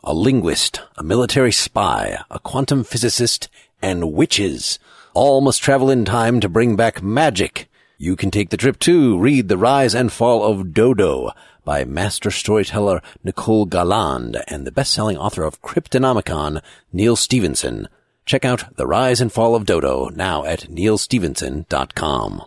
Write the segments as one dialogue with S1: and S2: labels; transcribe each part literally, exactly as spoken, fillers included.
S1: a linguist, a military spy, a quantum physicist, and witches. All must travel in time to bring back magic. You can take the trip too. Read The Rise and Fall of Dodo by master storyteller Nicole Galland and the best-selling author of Cryptonomicon, Neil Stephenson. Check out The Rise and Fall of Dodo now at neil stephenson dot com.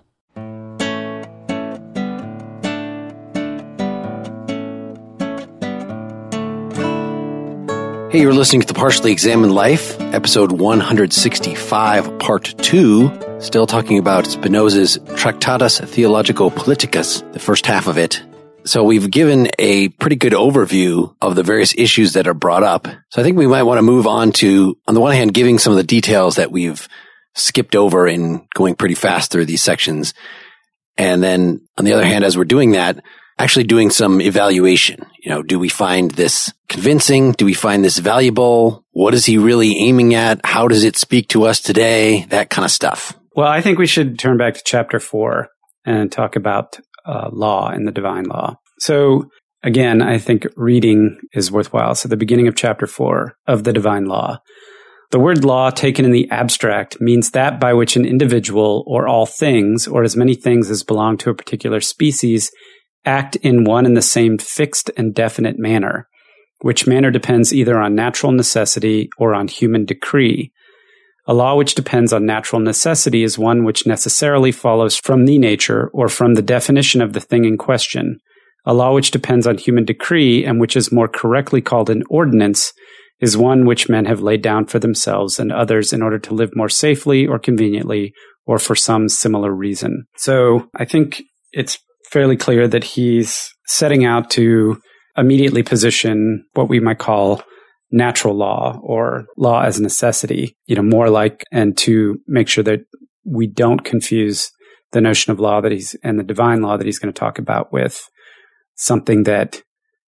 S1: Hey, you're listening to The Partially Examined Life, episode one sixty-five, part two. Still talking about Spinoza's Tractatus Theologico Politicus, the first half of it. So we've given a pretty good overview of the various issues that are brought up. So I think we might want to move on to, on the one hand, giving some of the details that we've skipped over in going pretty fast through these sections. And then on the other hand, as we're doing that, actually doing some evaluation. You know, do we find this convincing? Do we find this valuable? What is he really aiming at? How does it speak to us today? That kind of stuff.
S2: Well, I think we should turn back to chapter four and talk about uh, law and the divine law. So again, I think reading is worthwhile. So the beginning of chapter four of the divine law. The word law taken in the abstract means that by which an individual or all things, or as many things as belong to a particular species, act in one and the same fixed and definite manner, which manner depends either on natural necessity or on human decree. A law which depends on natural necessity is one which necessarily follows from the nature or from the definition of the thing in question. A law which depends on human decree, and which is more correctly called an ordinance, is one which men have laid down for themselves and others in order to live more safely or conveniently, or for some similar reason. So I think it's fairly clear that he's setting out to immediately position what we might call natural law or law as a necessity, you know, more like, and to make sure that we don't confuse the notion of law that he's, and the divine law that he's going to talk about with something that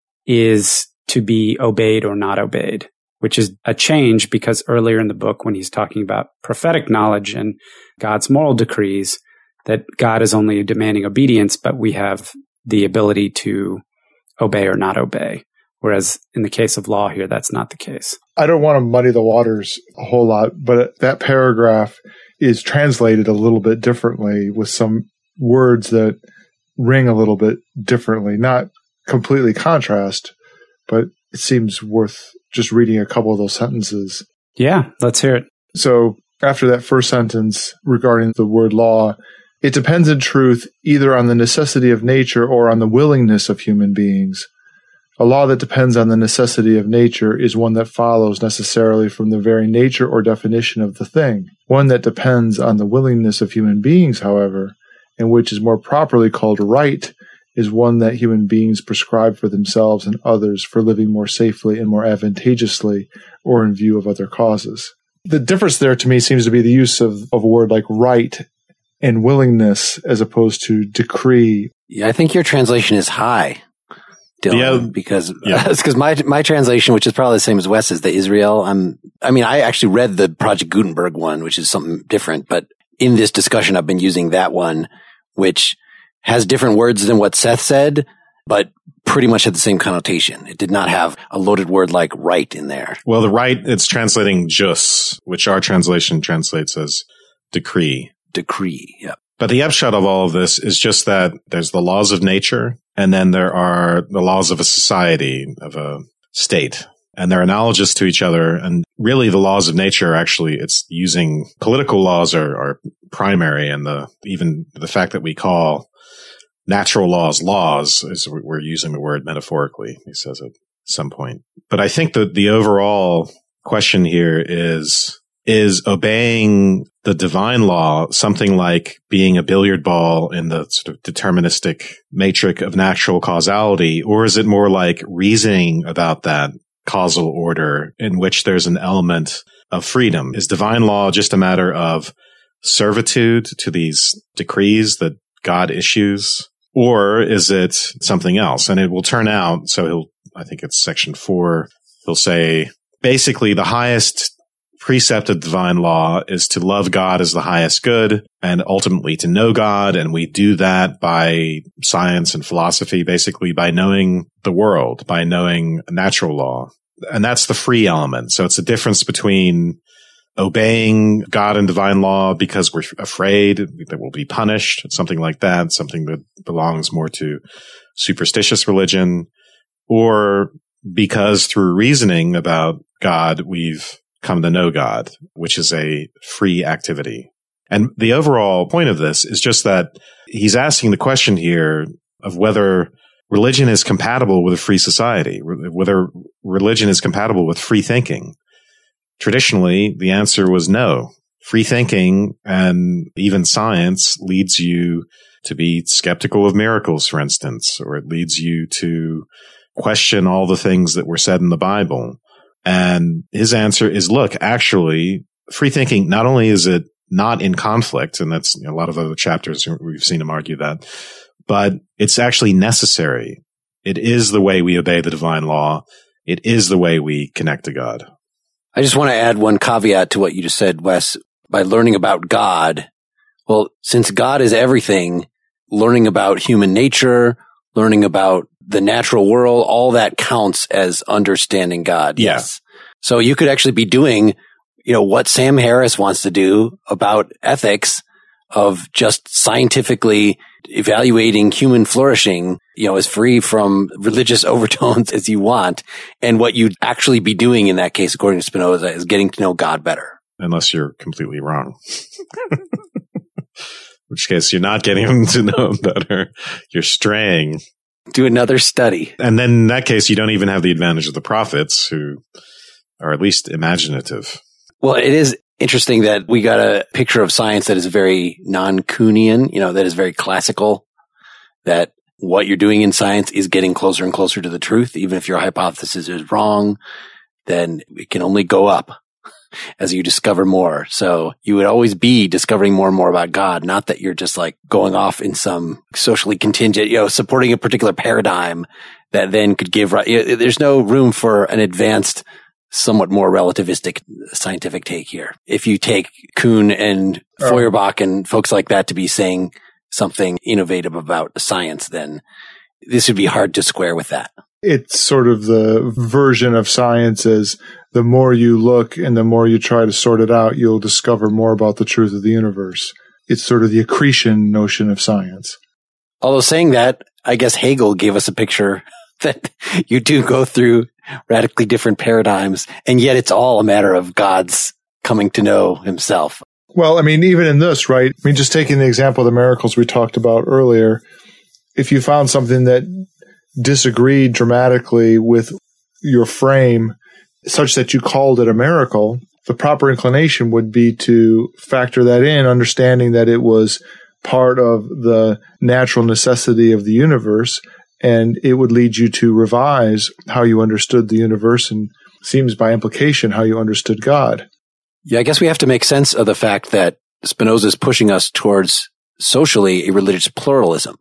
S2: is to be obeyed or not obeyed, which is a change because earlier in the book, when he's talking about prophetic knowledge and God's moral decrees, that God is only demanding obedience, but we have the ability to obey or not obey. Whereas in the case of law here, that's not the case.
S3: I don't want to muddy the waters a whole lot, but that paragraph is translated a little bit differently with some words that ring a little bit differently. Not completely contrast, but it seems worth just reading a couple of those sentences.
S2: Yeah, let's hear it.
S3: So after that first sentence regarding the word law, it depends in truth either on the necessity of nature or on the willingness of human beings. A law that depends on the necessity of nature is one that follows necessarily from the very nature or definition of the thing. One that depends on the willingness of human beings, however, and which is more properly called right, is one that human beings prescribe for themselves and others for living more safely and more advantageously, or in view of other causes. The difference there to me seems to be the use of, of a word like right and willingness as opposed to decree.
S1: Yeah, I think your translation is high, Dylan, yeah, because yeah. It's because my my translation, which is probably the same as Wes, is the Israel. I'm, I mean, I actually read the Project Gutenberg one, which is something different, but in this discussion, I've been using that one, which has different words than what Seth said, but pretty much had the same connotation. It did not have a loaded word like right in there.
S4: Well, the right, it's translating jus, which our translation translates as decree.
S1: Decree, yeah.
S4: But the upshot of all of this is just that there's the laws of nature, and then there are the laws of a society, of a state. And they're analogous to each other. And really the laws of nature, actually, it's using political laws are, are primary. And the even the fact that we call natural laws laws is we're using the word metaphorically, he says at some point. But I think that the overall question here is, is obeying the divine law something like being a billiard ball in the sort of deterministic matrix of natural causality, or is it more like reasoning about that causal order in which there's an element of freedom? Is divine law just a matter of servitude to these decrees that God issues, or is it something else? And it will turn out, so he'll, I think it's section four, he'll say basically the highest precept of divine law is to love God as the highest good and ultimately to know God. And we do that by science and philosophy, basically by knowing the world, by knowing natural law. And that's the free element. So it's a difference between obeying God and divine law because we're afraid that we'll be punished, something like that, something that belongs more to superstitious religion, or because through reasoning about God, we've come to know God, which is a free activity. And the overall point of this is just that he's asking the question here of whether religion is compatible with a free society, whether religion is compatible with free thinking. Traditionally, the answer was no. Free thinking and even science leads you to be skeptical of miracles, for instance, or it leads you to question all the things that were said in the Bible. And his answer is, look, actually, free thinking, not only is it not in conflict, and that's, you know, a lot of other chapters we've seen him argue that, but it's actually necessary. It is the way we obey the divine law. It is the way we connect to God.
S1: I just want to add one caveat to what you just said, Wes. By learning about God, well, since God is everything, learning about human nature, learning about the natural world, all that counts as understanding God.
S4: Yeah.
S1: Yes. So you could actually be doing, you know, what Sam Harris wants to do about ethics of just scientifically evaluating human flourishing, you know, as free from religious overtones as you want. And what you'd actually be doing in that case, according to Spinoza, is getting to know God better.
S4: Unless you're completely wrong. In which case, you're not getting him to know him better. You're straying.
S1: Do another study.
S4: And then in that case, you don't even have the advantage of the prophets, who are at least imaginative.
S1: Well, it is interesting that we got a picture of science that is very non-Kuhnian, you know, that is very classical, that what you're doing in science is getting closer and closer to the truth. Even if your hypothesis is wrong, then it can only go up as you discover more. So you would always be discovering more and more about God, not that you're just like going off in some socially contingent, you know, supporting a particular paradigm that then could give, there's no room for an advanced, somewhat more relativistic scientific take here. If you take Kuhn and Feuerbach and folks like that to be saying something innovative about science, then this would be hard to square with that.
S3: It's sort of the version of science as the more you look and the more you try to sort it out, you'll discover more about the truth of the universe. It's sort of the accretion notion of science.
S1: Although saying that, I guess Hegel gave us a picture that you do go through radically different paradigms, and yet it's all a matter of God's coming to know himself.
S3: Well, I mean, even in this, right? I mean, just taking the example of the miracles we talked about earlier, if you found something that disagreed dramatically with your frame such that you called it a miracle, the proper inclination would be to factor that in, understanding that it was part of the natural necessity of the universe, and it would lead you to revise how you understood the universe and, seems by implication, how you understood God.
S1: Yeah, I guess we have to make sense of the fact that Spinoza is pushing us towards socially a religious pluralism.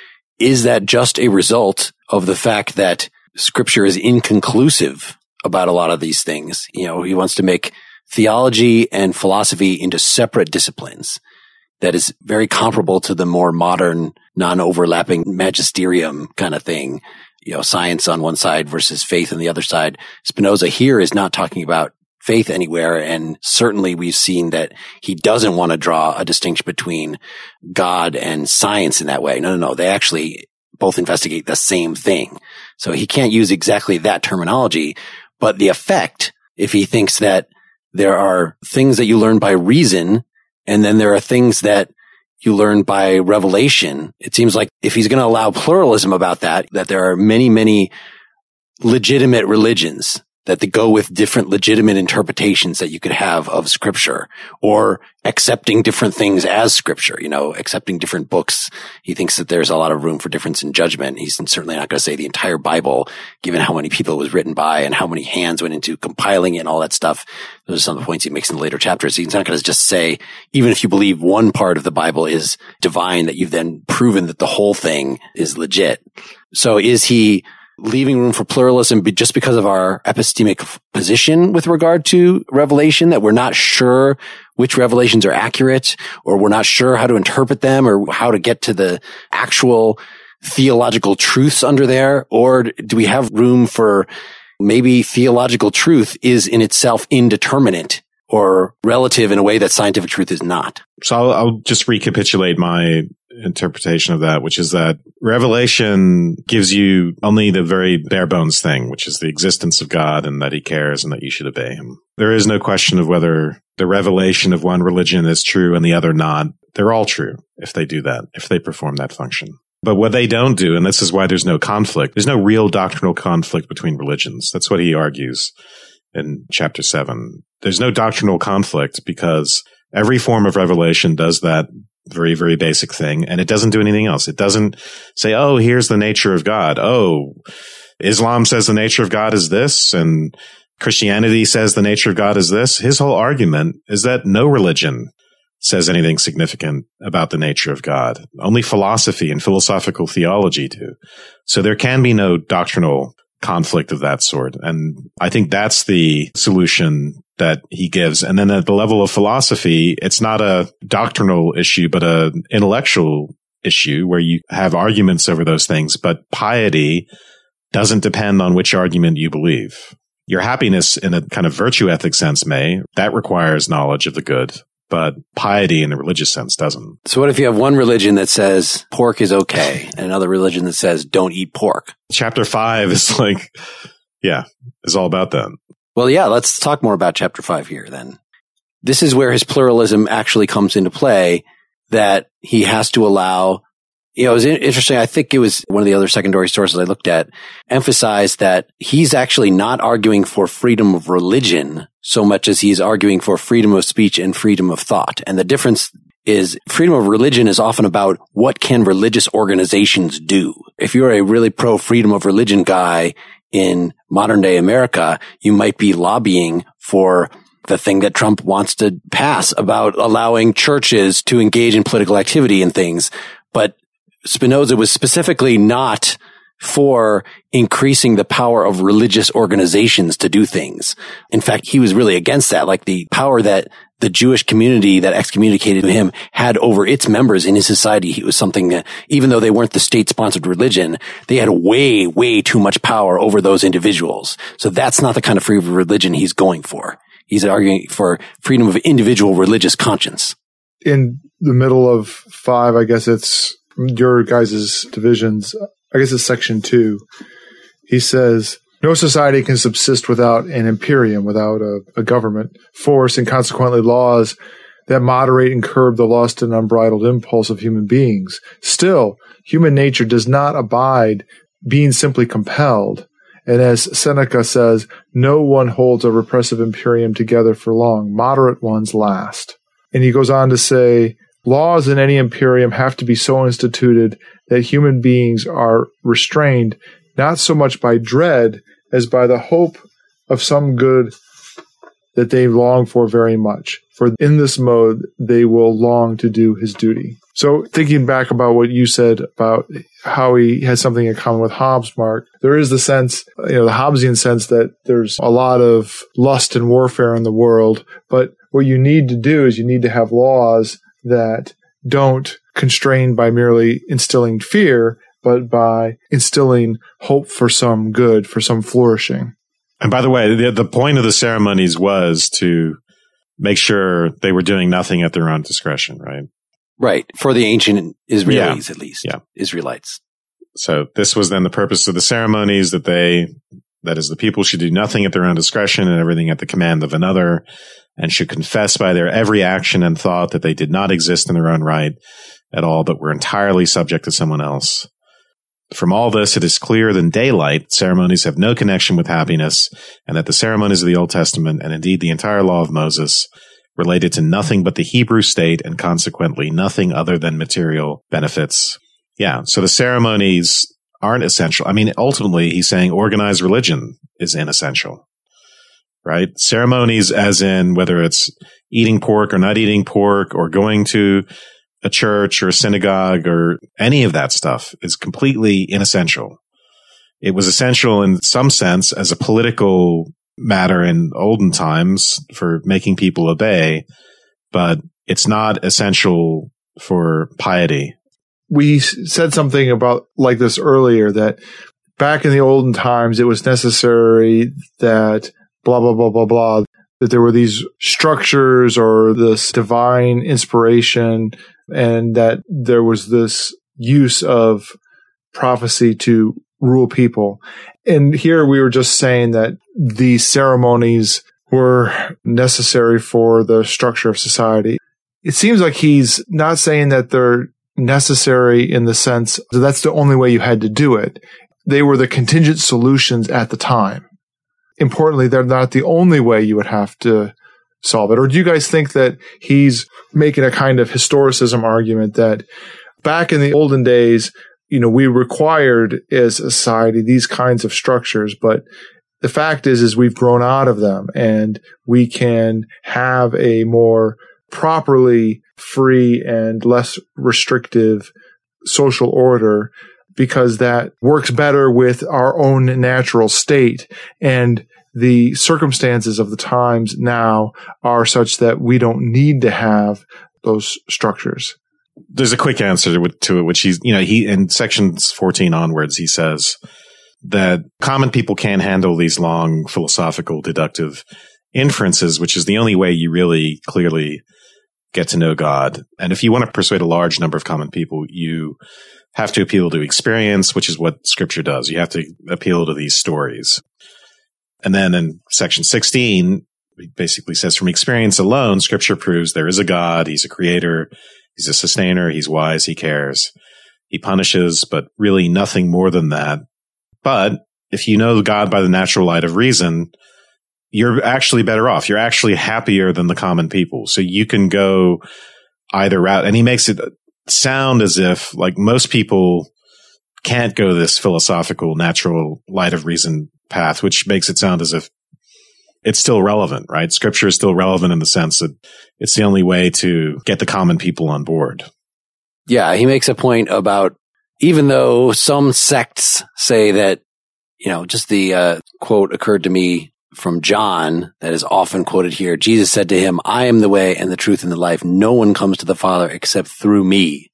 S1: Is that just a result of the fact that Scripture is inconclusive about a lot of these things? You know, he wants to make theology and philosophy into separate disciplines that is very comparable to the more modern, non-overlapping magisterium kind of thing. You know, science on one side versus faith on the other side. Spinoza here is not talking about faith anywhere, and certainly we've seen that he doesn't want to draw a distinction between God and science in that way. No, no, no. They actually both investigate the same thing. So he can't use exactly that terminology, but the effect, if he thinks that there are things that you learn by reason, and then there are things that you learn by revelation, it seems like if he's going to allow pluralism about that, that there are many, many legitimate religions that they go with different legitimate interpretations that you could have of Scripture, or accepting different things as Scripture, you know, accepting different books. He thinks that there's a lot of room for difference in judgment. He's certainly not going to say the entire Bible, given how many people it was written by and how many hands went into compiling it and all that stuff. Those are some of the points he makes in the later chapters. He's not going to just say, even if you believe one part of the Bible is divine, that you've then proven that the whole thing is legit. So is he leaving room for pluralism just because of our epistemic position with regard to revelation, that we're not sure which revelations are accurate, or we're not sure how to interpret them, or how to get to the actual theological truths under there? Or do we have room for maybe theological truth is in itself indeterminate or relative in a way that scientific truth is not.
S4: So I'll, I'll just recapitulate my interpretation of that, which is that Revelation gives you only the very bare bones thing, which is the existence of God and that he cares and that you should obey him. There is no question of whether the revelation of one religion is true and the other not. They're all true if they do that, if they perform that function. But what they don't do, and this is why there's no conflict, there's no real doctrinal conflict between religions. That's what he argues in chapter seven. There's no doctrinal conflict because every form of revelation does that very, very basic thing, and it doesn't do anything else. It doesn't say, oh, here's the nature of God. Oh, Islam says the nature of God is this, and Christianity says the nature of God is this. His whole argument is that no religion says anything significant about the nature of God. Only philosophy and philosophical theology do. So there can be no doctrinal conflict of that sort. And I think that's the solution that he gives. And then at the level of philosophy, it's not a doctrinal issue, but an intellectual issue where you have arguments over those things. But piety doesn't depend on which argument you believe. Your happiness in a kind of virtue ethic sense may. That requires knowledge of the good. But piety in the religious sense doesn't.
S1: So what if you have one religion that says pork is okay and another religion that says don't eat pork?
S4: Chapter five is like, yeah, is all about that.
S1: Well, yeah, let's talk more about chapter five here then. This is where his pluralism actually comes into play, that he has to allow, you know, it was interesting. I think it was one of the other secondary sources I looked at emphasized that he's actually not arguing for freedom of religion so much as he's arguing for freedom of speech and freedom of thought. And the difference is freedom of religion is often about what can religious organizations do. If you're a really pro freedom of religion guy in modern day America, you might be lobbying for the thing that Trump wants to pass about allowing churches to engage in political activity and things. But Spinoza was specifically not for increasing the power of religious organizations to do things. In fact, he was really against that. Like the power that the Jewish community that excommunicated him had over its members in his society, it was something that, even though they weren't the state-sponsored religion, they had way, way too much power over those individuals. So that's not the kind of freedom of religion he's going for. He's arguing for freedom of individual religious conscience.
S3: In the middle of five, I guess it's your guys' divisions, I guess it's section two. He says, no society can subsist without an imperium, without a, a government, force, and consequently laws that moderate and curb the lust and unbridled impulse of human beings. Still, human nature does not abide being simply compelled. And as Seneca says, no one holds a repressive imperium together for long. Moderate ones last. And he goes on to say, laws in any imperium have to be so instituted that human beings are restrained not so much by dread as by the hope of some good that they long for very much. For in this mode, they will long to do his duty. So thinking back about what you said about how he has something in common with Hobbes, Mark, there is the sense, you know, the Hobbesian sense that there's a lot of lust and warfare in the world, but what you need to do is you need to have laws that don't constrain by merely instilling fear, but by instilling hope for some good, for some flourishing.
S4: And by the way, the, the point of the ceremonies was to make sure they were doing nothing at their own discretion, right?
S1: Right. For the ancient Israelis,
S4: yeah.
S1: at least.
S4: Yeah.
S1: Israelites.
S4: So this was then the purpose of the ceremonies, that they, that is, the people should do nothing at their own discretion and everything at the command of another, and should confess by their every action and thought that they did not exist in their own right at all, but were entirely subject to someone else. From all this, it is clearer than daylight ceremonies have no connection with happiness, and that the ceremonies of the Old Testament, and indeed the entire law of Moses, related to nothing but the Hebrew state and consequently nothing other than material benefits. Yeah, so the ceremonies aren't essential. I mean, ultimately, he's saying organized religion is inessential, right? Ceremonies as in whether it's eating pork or not eating pork or going to a church or a synagogue or any of that stuff is completely inessential. It was essential in some sense as a political matter in olden times for making people obey, but it's not essential for piety.
S3: We said something about like this earlier, that back in the olden times, it was necessary that blah, blah, blah, blah, blah, that there were these structures or this divine inspiration, and that there was this use of prophecy to rule people. And here we were just saying that these ceremonies were necessary for the structure of society. It seems like he's not saying that they're necessary in the sense that that's the only way you had to do it. They were the contingent solutions at the time. Importantly, they're not the only way you would have to solve it. Or do you guys think that he's making a kind of historicism argument that back in the olden days, you know, we required as a society these kinds of structures, but the fact is, is we've grown out of them and we can have a more properly free and less restrictive social order because that works better with our own natural state. And the circumstances of the times now are such that we don't need to have those structures.
S4: There's a quick answer to it, to it, which he's, you know, he, in sections fourteen onwards, he says that common people can't handle these long philosophical deductive inferences, which is the only way you really clearly get to know God. And if you want to persuade a large number of common people, you have to appeal to experience, which is what Scripture does. You have to appeal to these stories. And then in section sixteen, he basically says, from experience alone, Scripture proves there is a God. He's a creator. He's a sustainer. He's wise. He cares. He punishes, but really nothing more than that. But if you know God by the natural light of reason, you're actually better off. You're actually happier than the common people. So you can go either route. And he makes it sound as if, like, most people can't go this philosophical, natural light of reason path, which makes it sound as if it's still relevant, right? Scripture is still relevant in the sense that it's the only way to get the common people on board.
S1: Yeah, he makes a point about, even though some sects say that, you know, just the uh, quote occurred to me from John that is often quoted here. Jesus said to him, I am the way and the truth and the life. No one comes to the Father except through me.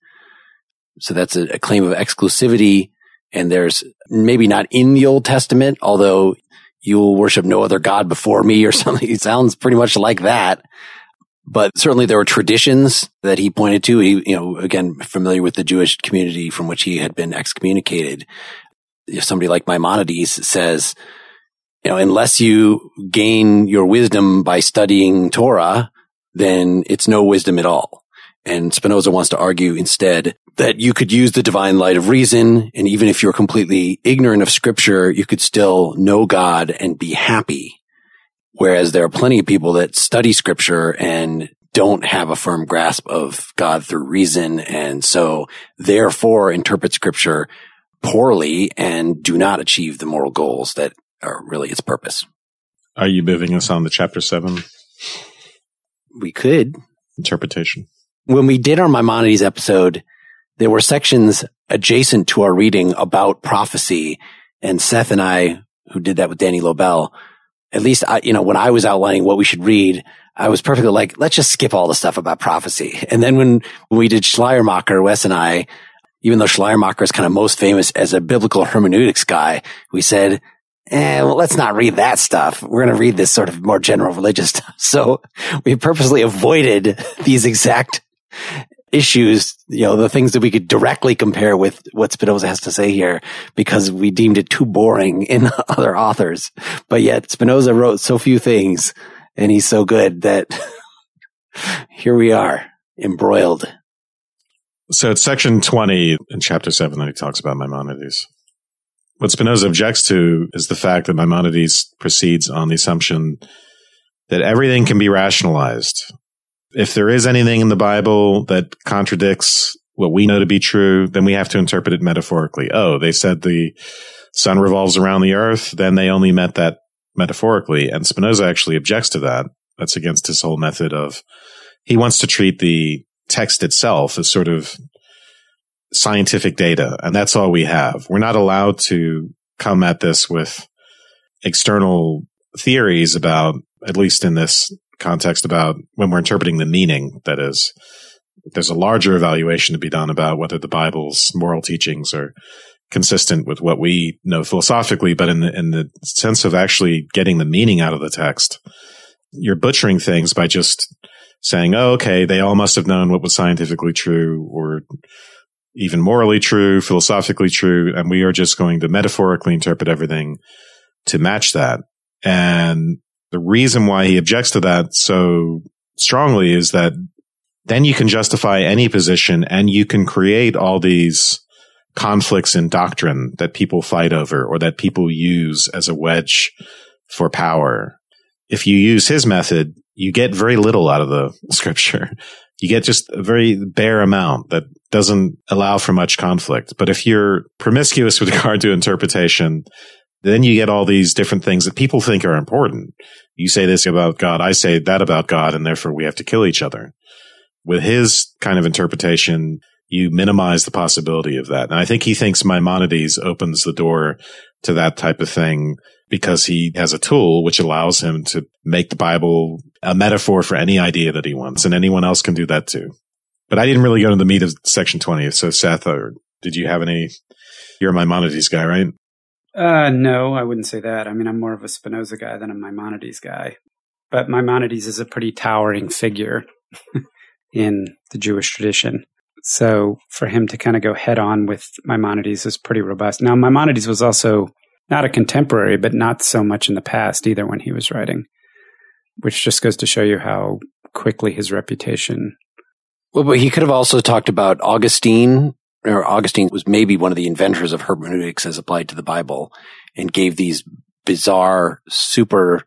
S1: So that's a, a claim of exclusivity. And there's maybe not in the Old Testament, although you will worship no other God before me or something. It sounds pretty much like that. But certainly there were traditions that he pointed to. He, you know, again, familiar with the Jewish community from which he had been excommunicated. If somebody like Maimonides says, you know, unless you gain your wisdom by studying Torah, then it's no wisdom at all. And Spinoza wants to argue instead that you could use the divine light of reason, and even if you're completely ignorant of Scripture, you could still know God and be happy. Whereas there are plenty of people that study Scripture and don't have a firm grasp of God through reason, and so therefore interpret Scripture poorly and do not achieve the moral goals that are really its purpose.
S4: Are you moving us on to chapter seven?
S1: We could.
S4: Interpretation.
S1: When we did our Maimonides episode, there were sections adjacent to our reading about prophecy, and Seth and I, who did that with Danny Lobel, at least I, you know, when I was outlining what we should read, I was perfectly like, let's just skip all the stuff about prophecy. And then when, when we did Schleiermacher, Wes and I, even though Schleiermacher is kind of most famous as a biblical hermeneutics guy, we said, eh, well, let's not read that stuff. We're going to read this sort of more general religious stuff. So we purposely avoided these exact issues, you know, the things that we could directly compare with what Spinoza has to say here, because we deemed it too boring in other authors. But yet Spinoza wrote so few things and he's so good that here we are, embroiled.
S4: So it's section twenty in chapter seven that he talks about Maimonides. What Spinoza objects to is the fact that Maimonides proceeds on the assumption that everything can be rationalized. If there is anything in the Bible that contradicts what we know to be true, then we have to interpret it metaphorically. Oh, they said the sun revolves around the earth, then they only meant that metaphorically. And Spinoza actually objects to that. That's against his whole method of, he wants to treat the text itself as sort of scientific data, and that's all we have. We're not allowed to come at this with external theories about, at least in this context, about when we're interpreting the meaning. That is, there's a larger evaluation to be done about whether the Bible's moral teachings are consistent with what we know philosophically, but in the, in the sense of actually getting the meaning out of the text, you're butchering things by just saying, oh, okay, they all must have known what was scientifically true or even morally true, philosophically true, and we are just going to metaphorically interpret everything to match that. And the reason why he objects to that so strongly is that then you can justify any position and you can create all these conflicts in doctrine that people fight over or that people use as a wedge for power. If you use his method, you get very little out of the scripture. You get just a very bare amount that doesn't allow for much conflict. But if you're promiscuous with regard to interpretation, then you get all these different things that people think are important. You say this about God, I say that about God, and therefore we have to kill each other. With his kind of interpretation, you minimize the possibility of that. And I think he thinks Maimonides opens the door to that type of thing because he has a tool which allows him to make the Bible a metaphor for any idea that he wants, and anyone else can do that too. But I didn't really go into the meat of section twenty. So Seth, or did you have any? You're a Maimonides guy, right?
S2: Uh, no, I wouldn't say that. I mean, I'm more of a Spinoza guy than a Maimonides guy. But Maimonides is a pretty towering figure in the Jewish tradition. So for him to kind of go head on with Maimonides is pretty robust. Now, Maimonides was also not a contemporary, but not so much in the past either when he was writing, which just goes to show you how quickly his reputation.
S1: Well, but he could have also talked about Augustine, or Augustine was maybe one of the inventors of hermeneutics as applied to the Bible, and gave these bizarre, super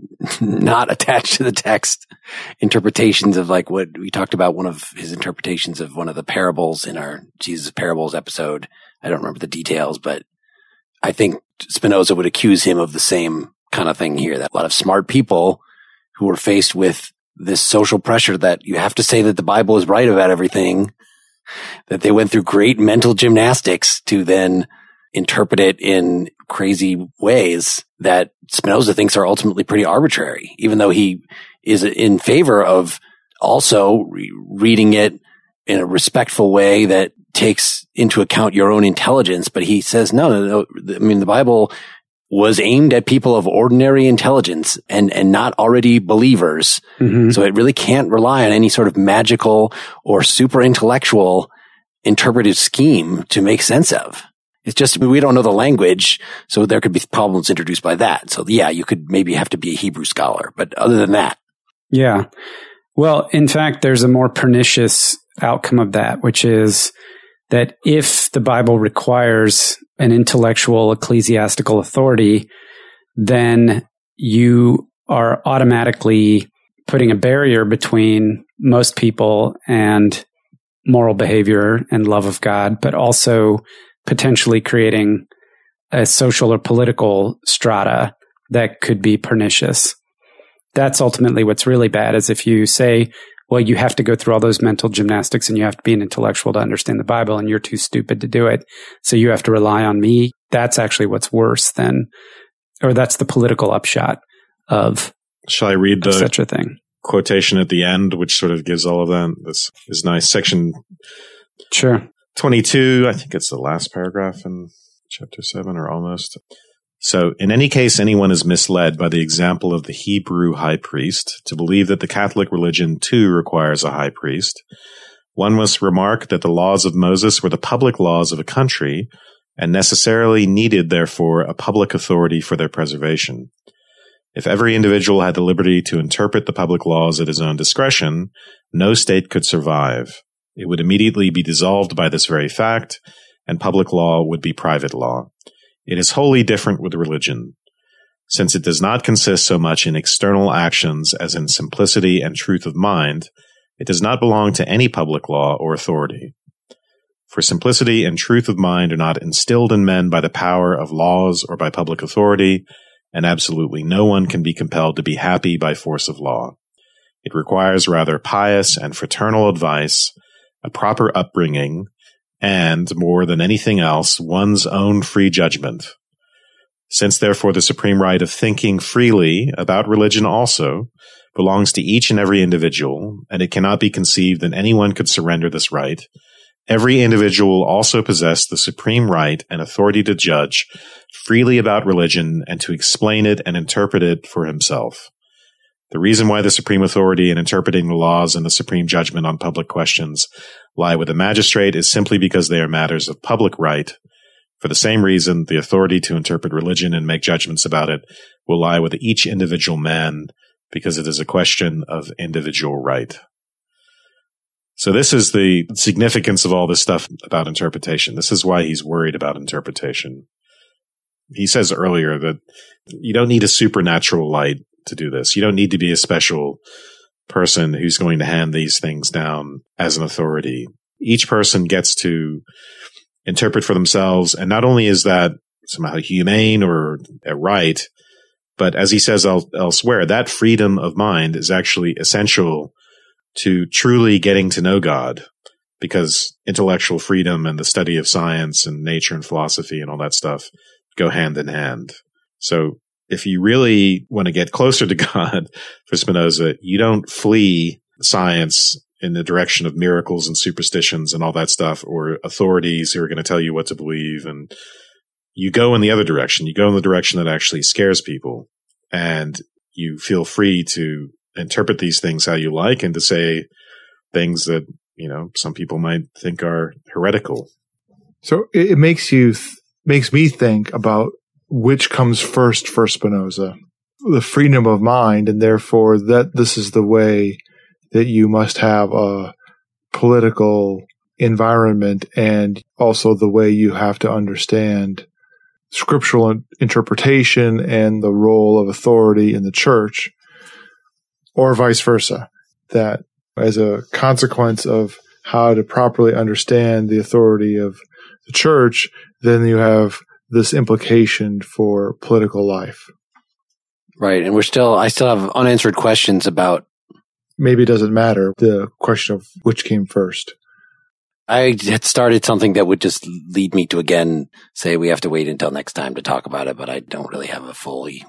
S1: not attached to the text interpretations of, like, what we talked about, one of his interpretations of one of the parables in our Jesus Parables episode. I don't remember the details, but I think Spinoza would accuse him of the same kind of thing here, that a lot of smart people who were faced with this social pressure that you have to say that the Bible is right about everything, that they went through great mental gymnastics to then interpret it in crazy ways that Spinoza thinks are ultimately pretty arbitrary, even though he is in favor of also re- reading it in a respectful way that takes into account your own intelligence. But he says, no, no, no. I mean, the Bible was aimed at people of ordinary intelligence and, and not already believers. Mm-hmm. So it really can't rely on any sort of magical or super intellectual interpretive scheme to make sense of. It's just, we don't know the language, so there could be problems introduced by that. So yeah, you could maybe have to be a Hebrew scholar, but other than that.
S2: Yeah. Well, in fact, there's a more pernicious outcome of that, which is that if the Bible requires an intellectual ecclesiastical authority, then you are automatically putting a barrier between most people and moral behavior and love of God, but also potentially creating a social or political strata that could be pernicious. That's ultimately what's really bad, is if you say, well, you have to go through all those mental gymnastics and you have to be an intellectual to understand the Bible, and you're too stupid to do it, so you have to rely on me. That's actually what's worse than, or that's the political upshot of,
S4: Shall I read the
S2: such a thing.
S4: Quotation at the end, which sort of gives all of that? This is nice. Section
S2: Sure.
S4: twenty-two, I think it's the last paragraph in chapter seven, or almost. So, in any case, anyone is misled by the example of the Hebrew high priest to believe that the Catholic religion too requires a high priest. One must remark that the laws of Moses were the public laws of a country and necessarily needed, therefore, a public authority for their preservation. If every individual had the liberty to interpret the public laws at his own discretion, no state could survive. It would immediately be dissolved by this very fact, and public law would be private law. It is wholly different with religion, since it does not consist so much in external actions as in simplicity and truth of mind. It does not belong to any public law or authority. For simplicity and truth of mind are not instilled in men by the power of laws or by public authority, and absolutely no one can be compelled to be happy by force of law. It requires rather pious and fraternal advice, a proper upbringing, and, more than anything else, one's own free judgment. Since, therefore, the supreme right of thinking freely about religion also belongs to each and every individual, and it cannot be conceived that anyone could surrender this right, Every individual also possessed the supreme right and authority to judge freely about religion and to explain it and interpret it for himself. The reason why the supreme authority in interpreting the laws and the supreme judgment on public questions lie with the magistrate is simply because they are matters of public right. For the same reason, the authority to interpret religion and make judgments about it will lie with each individual man because it is a question of individual right. So this is the significance of all this stuff about interpretation. This is why he's worried about interpretation. He says earlier that you don't need a supernatural light to do this. You don't need to be a special person who's going to hand these things down as an authority. Each person gets to interpret for themselves. And not only is that somehow humane or a right, but as he says el- elsewhere, that freedom of mind is actually essential to truly getting to know God, because intellectual freedom and the study of science and nature and philosophy and all that stuff go hand in hand. So if you really want to get closer to God, for Spinoza, you don't flee science in the direction of miracles and superstitions and all that stuff, or authorities who are going to tell you what to believe. And you go in the other direction. You go in the direction that actually scares people. And you feel free to interpret these things how you like and to say things that, you know, some people might think are heretical.
S3: So it makes you, th- makes me think about which comes first for Spinoza, the freedom of mind, and therefore that this is the way that you must have a political environment, and also the way you have to understand scriptural interpretation and the role of authority in the church, or vice versa, that as a consequence of how to properly understand the authority of the church, then you have this implication for political life.
S1: Right. And we're still, I still have unanswered questions about.
S3: Maybe it doesn't matter, the question of which came first.
S1: I had started something that would just lead me to again say we have to wait until next time to talk about it, but I don't really have a fully.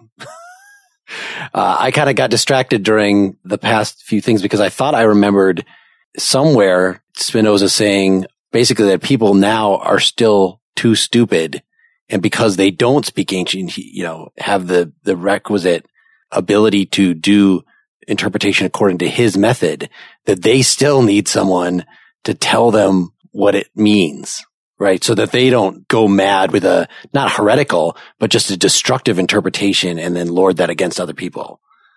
S1: uh, I kind of got distracted during the past few things because I thought I remembered somewhere Spinoza saying basically that people now are still too stupid, and because they don't speak ancient, you know, have the, the requisite ability to do interpretation according to his method, that they still need someone to tell them what it means, right? So that they don't go mad with a, not heretical, but just a destructive interpretation and then lord that against other people.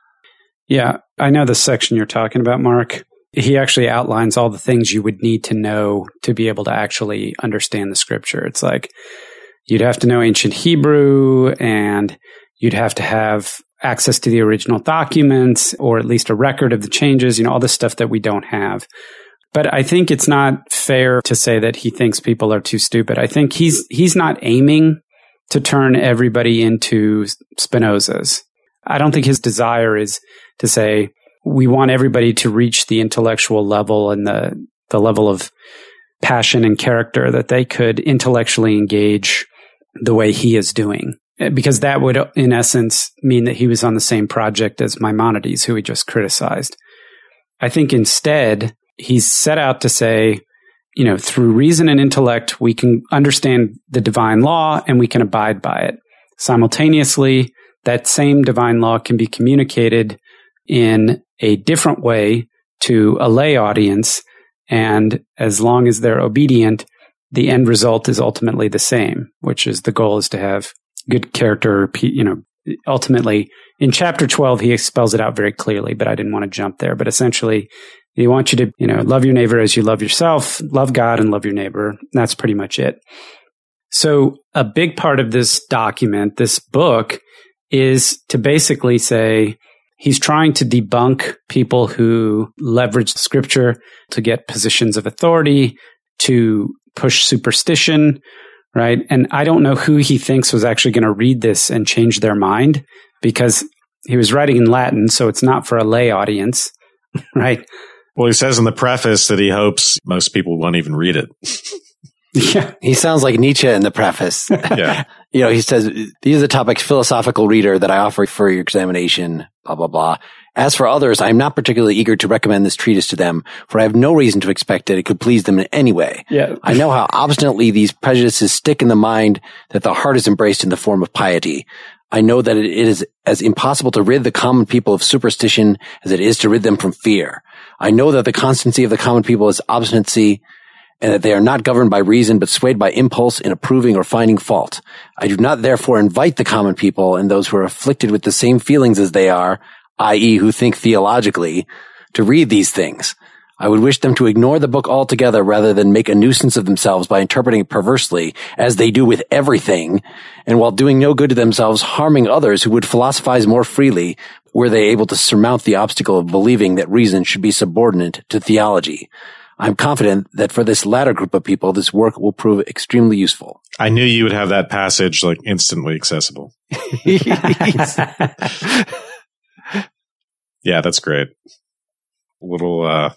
S2: Yeah, I know the section you're talking about, Mark. He actually outlines all the things you would need to know to be able to actually understand the scripture. It's like you'd have to know ancient Hebrew, and you'd have to have access to the original documents, or at least a record of the changes, you know, all this stuff that we don't have. But I think it's not fair to say that he thinks people are too stupid. I think he's he's not aiming to turn everybody into Spinozas. I don't think his desire is to say we want everybody to reach the intellectual level and the the level of passion and character that they could intellectually engage the way he is doing. Because that would, in essence, mean that he was on the same project as Maimonides, who he just criticized. I think instead, he's set out to say, you know, through reason and intellect, we can understand the divine law and we can abide by it. Simultaneously, that same divine law can be communicated in a different way to a lay audience. And as long as they're obedient, the end result is ultimately the same, which is the goal is to have good character, you know, ultimately in chapter twelve, he spells it out very clearly, but I didn't want to jump there. But essentially, he wants you to, you know, love your neighbor as you love yourself, love God and love your neighbor. That's pretty much it. So a big part of this document, this book, is to basically say he's trying to debunk people who leverage scripture to get positions of authority, to push superstition, right? And I don't know who he thinks was actually going to read this and change their mind, because he was writing in Latin, so it's not for a lay audience, right?
S4: Well, he says in the preface that he hopes most people won't even read it.
S2: Yeah.
S1: He sounds like Nietzsche in the preface.
S4: Yeah.
S1: You know, he says, these are the topics, philosophical reader, that I offer for your examination, blah, blah, blah. As for others, I am not particularly eager to recommend this treatise to them, for I have no reason to expect that it could please them in any way.
S2: Yeah.
S1: I know how obstinately these prejudices stick in the mind that the heart is embraced in the form of piety. I know that it is as impossible to rid the common people of superstition as it is to rid them from fear. I know that the constancy of the common people is obstinacy, and that they are not governed by reason, but swayed by impulse in approving or finding fault. I do not therefore invite the common people and those who are afflicted with the same feelings as they are, that is who think theologically, to read these things. I would wish them to ignore the book altogether rather than make a nuisance of themselves by interpreting it perversely, as they do with everything, and while doing no good to themselves, harming others who would philosophize more freely, were they able to surmount the obstacle of believing that reason should be subordinate to theology. I'm confident that for this latter group of people, this work will prove extremely useful.
S4: I knew you would have that passage like instantly accessible. Yeah, that's great. A little uh,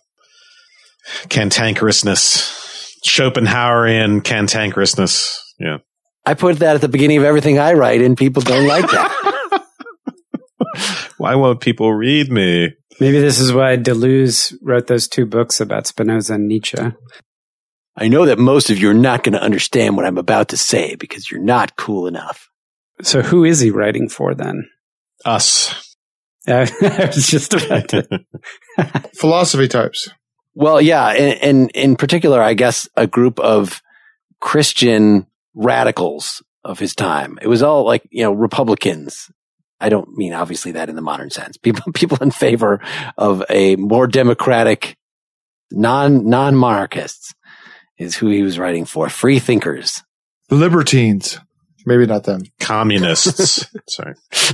S4: cantankerousness, Schopenhauerian cantankerousness. Yeah.
S1: I put that at the beginning of everything I write, and people don't like that.
S4: Why won't people read me?
S2: Maybe this is why Deleuze wrote those two books about Spinoza and Nietzsche.
S1: I know that most of you are not going to understand what I'm about to say because you're not cool enough.
S2: So who is he writing for then?
S4: Us.
S2: I was just about to.
S3: Philosophy types.
S1: Well, yeah, and, and in particular, I guess a group of Christian radicals of his time. It was all like, you know, Republicans. I don't mean obviously that in the modern sense. People, people in favor of a more democratic, non, non-monarchists is who he was writing for. Free thinkers.
S3: Libertines. Maybe not them.
S4: Communists. Sorry.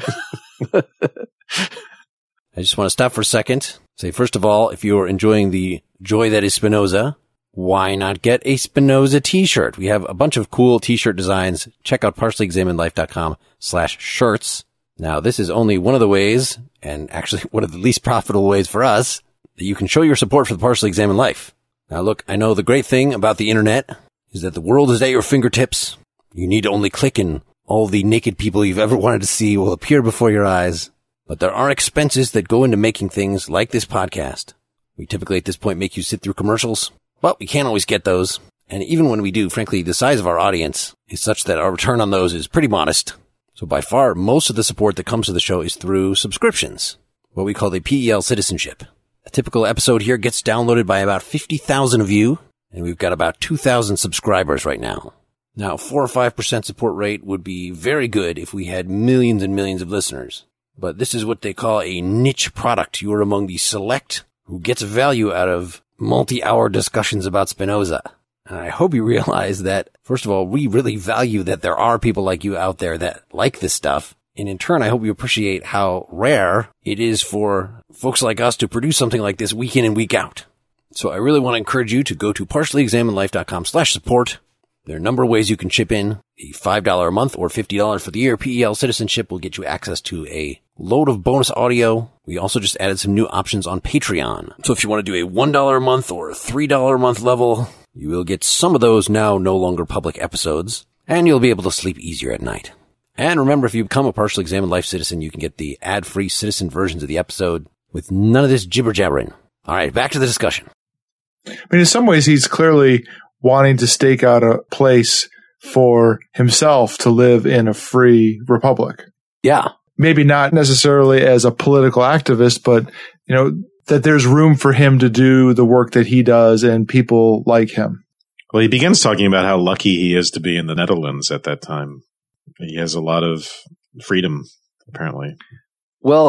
S1: I just want to stop for a second. Say, first of all, if you're enjoying the joy that is Spinoza, why not get a Spinoza t-shirt? We have a bunch of cool t-shirt designs. Check out partiallyexaminedlife.com slash shirts. Now, this is only one of the ways, and actually one of the least profitable ways for us, that you can show your support for the Partially Examined Life. Now, look, I know the great thing about the internet is that the world is at your fingertips. You need to only click and all the naked people you've ever wanted to see will appear before your eyes. But there are expenses that go into making things like this podcast. We typically at this point make you sit through commercials, but we can't always get those. And even when we do, frankly, the size of our audience is such that our return on those is pretty modest. So by far, most of the support that comes to the show is through subscriptions, what we call the P E L citizenship. A typical episode here gets downloaded by about fifty thousand of you, and we've got about two thousand subscribers right now. Now, four or five percent support rate would be very good if we had millions and millions of listeners. But this is what they call a niche product. You are among the select who gets value out of multi-hour discussions about Spinoza. And I hope you realize that, first of all, we really value that there are people like you out there that like this stuff. And in turn, I hope you appreciate how rare it is for folks like us to produce something like this week in and week out. So I really want to encourage you to go to partiallyexaminedlife.com slash support. There are a number of ways you can chip in. A five dollars a month or fifty dollars for the year P E L citizenship will get you access to a load of bonus audio. We also just added some new options on Patreon. So if you want to do a one dollar a month or a three dollars a month level, you will get some of those now no longer public episodes, and you'll be able to sleep easier at night. And remember, if you become a Partially Examined Life citizen, you can get the ad-free citizen versions of the episode with none of this jibber-jabbering. All right, back to the discussion.
S3: I mean, in some ways, he's clearly wanting to stake out a place for himself to live in a free republic.
S1: Yeah.
S3: Maybe not necessarily as a political activist, but, you know, that there's room for him to do the work that he does and people like him.
S4: Well, he begins talking about how lucky he is to be in the Netherlands at that time. He has a lot of freedom, apparently.
S1: Well,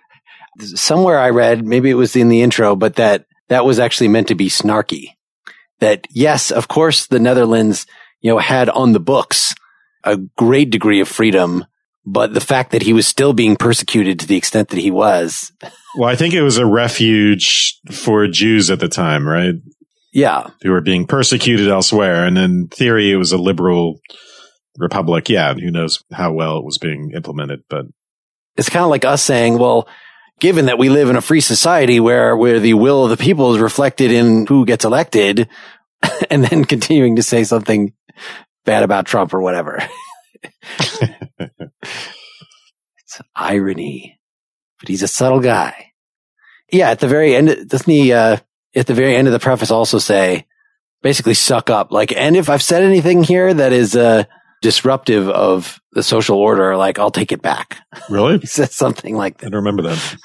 S1: somewhere I read, maybe it was in the intro, but that that was actually meant to be snarky. That, yes, of course, the Netherlands, you know, had on the books a great degree of freedom, but the fact that he was still being persecuted to the extent that he was.
S4: Well, I think it was a refuge for Jews at the time, right?
S1: Yeah.
S4: Who were being persecuted elsewhere. And in theory, it was a liberal republic. Yeah, who knows how well it was being implemented, but
S1: it's kind of like us saying, well, given that we live in a free society where, where the will of the people is reflected in who gets elected, and then continuing to say something bad about Trump or whatever. It's irony, but he's a subtle guy. Yeah, at the very end, doesn't he, uh, at the very end of the preface also say, basically suck up. Like, and if I've said anything here that is, uh, disruptive of the social order, like, I'll take it back.
S4: Really?
S1: He says something like that.
S4: I don't remember that.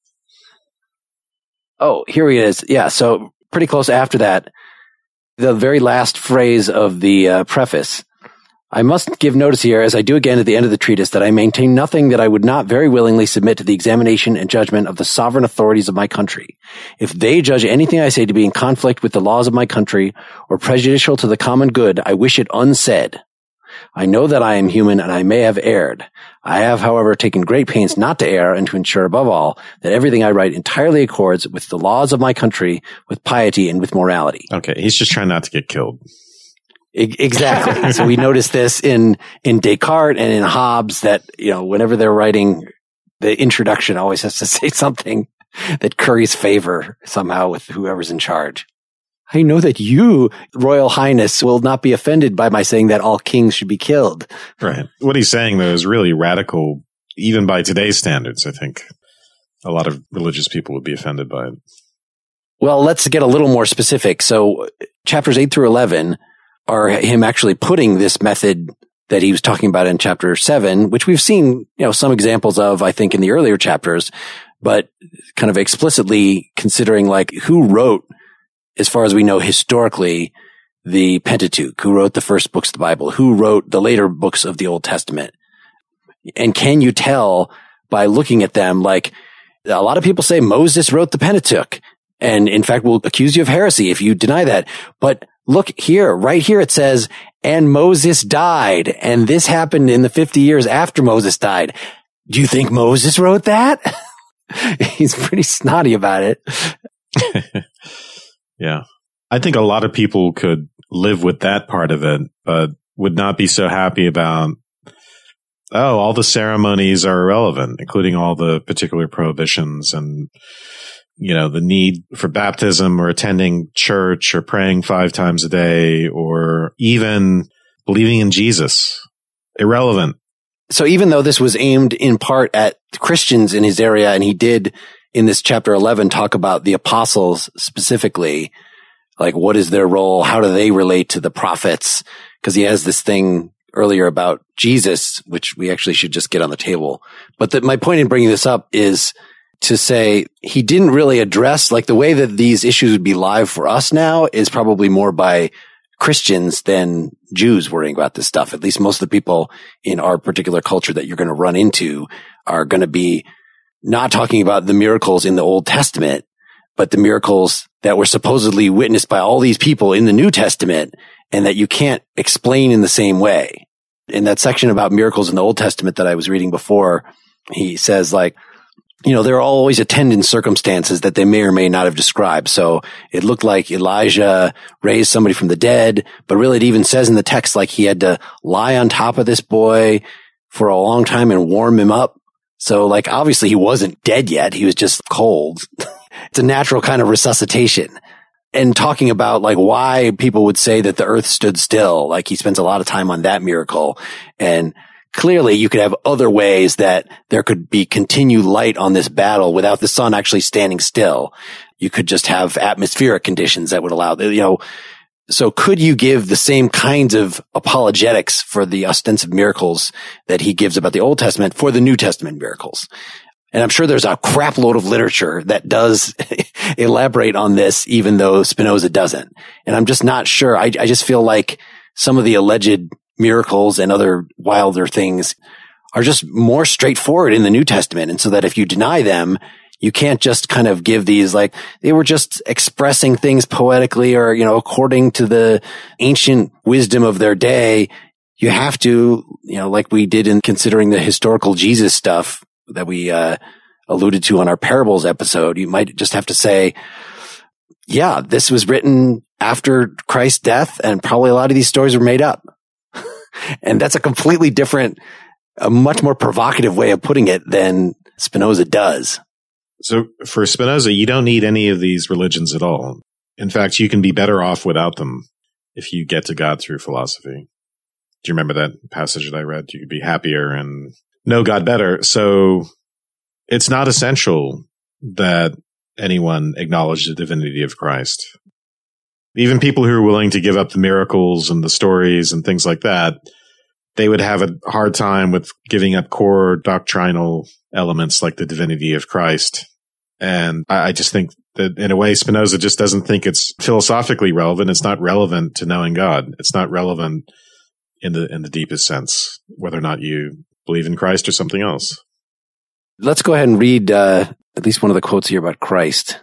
S1: Oh, here he is. Yeah. So pretty close after that, the very last phrase of the uh, preface. I must give notice here, as I do again at the end of the treatise, that I maintain nothing that I would not very willingly submit to the examination and judgment of the sovereign authorities of my country. If they judge anything I say to be in conflict with the laws of my country or prejudicial to the common good, I wish it unsaid. I know that I am human and I may have erred. I have, however, taken great pains not to err and to ensure above all that everything I write entirely accords with the laws of my country, with piety and with morality.
S4: Okay. He's just trying not to get killed.
S1: I- exactly. So we notice this in, in Descartes and in Hobbes that, you know, whenever they're writing, the introduction always has to say something that curries favor somehow with whoever's in charge. I know that you, Royal Highness, will not be offended by my saying that all kings should be killed.
S4: Right. What he's saying, though, is really radical, even by today's standards. I think a lot of religious people would be offended by it.
S1: Well, let's get a little more specific. So chapters eight through eleven are him actually putting this method that he was talking about in chapter seven, which we've seen, you know, some examples of, I think, in the earlier chapters, but kind of explicitly considering like who wrote, as far as we know historically, the Pentateuch, who wrote the first books of the Bible, who wrote the later books of the Old Testament. And can you tell by looking at them, like a lot of people say Moses wrote the Pentateuch, and in fact will accuse you of heresy if you deny that. But look here, right here it says, and Moses died, and this happened in the fifty years after Moses died. Do you think Moses wrote that? He's pretty snotty about it.
S4: Yeah. I think a lot of people could live with that part of it, but would not be so happy about, oh, all the ceremonies are irrelevant, including all the particular prohibitions and, you know, the need for baptism or attending church or praying five times a day or even believing in Jesus. Irrelevant.
S1: So even though this was aimed in part at Christians in his area, and he did in this chapter eleven talk about the apostles specifically, like what is their role? How do they relate to the prophets? Because he has this thing earlier about Jesus, which we actually should just get on the table. But the, my point in bringing this up is to say he didn't really address, like the way that these issues would be live for us now is probably more by Christians than Jews worrying about this stuff. At least most of the people in our particular culture that you're going to run into are going to be not talking about the miracles in the Old Testament, but the miracles that were supposedly witnessed by all these people in the New Testament and that you can't explain in the same way. In that section about miracles in the Old Testament that I was reading before, he says like, you know, there are always attendant circumstances that they may or may not have described. So it looked like Elijah raised somebody from the dead, but really it even says in the text like he had to lie on top of this boy for a long time and warm him up. So like obviously he wasn't dead yet. He was just cold. It's a natural kind of resuscitation. And talking about like why people would say that the earth stood still, like he spends a lot of time on that miracle. And clearly you could have other ways that there could be continued light on this battle without the sun actually standing still. You could just have atmospheric conditions that would allow, you know, so could you give the same kinds of apologetics for the ostensive miracles that he gives about the Old Testament for the New Testament miracles? And I'm sure there's a crap load of literature that does elaborate on this, even though Spinoza doesn't. And I'm just not sure. I, I just feel like some of the alleged miracles and other wilder things are just more straightforward in the New Testament. And so that if you deny them, you can't just kind of give these like they were just expressing things poetically or, you know, according to the ancient wisdom of their day. You have to, you know, like we did in considering the historical Jesus stuff that we uh alluded to on our parables episode, you might just have to say, yeah, this was written after Christ's death and probably a lot of these stories were made up. And that's a completely different, a much more provocative way of putting it than Spinoza does.
S4: So for Spinoza, you don't need any of these religions at all. In fact, you can be better off without them. if you get to God through philosophy. Do you remember that passage that I read? You could be happier and know God better. So it's not essential that anyone acknowledge the divinity of Christ. Even people who are willing to give up the miracles and the stories and things like that, they would have a hard time with giving up core doctrinal elements like the divinity of Christ. And I, I just think that in a way, Spinoza just doesn't think it's philosophically relevant. It's not relevant to knowing God. It's not relevant in the in the deepest sense, whether or not you believe in Christ or something else.
S1: Let's go ahead and read uh, at least one of the quotes here about Christ.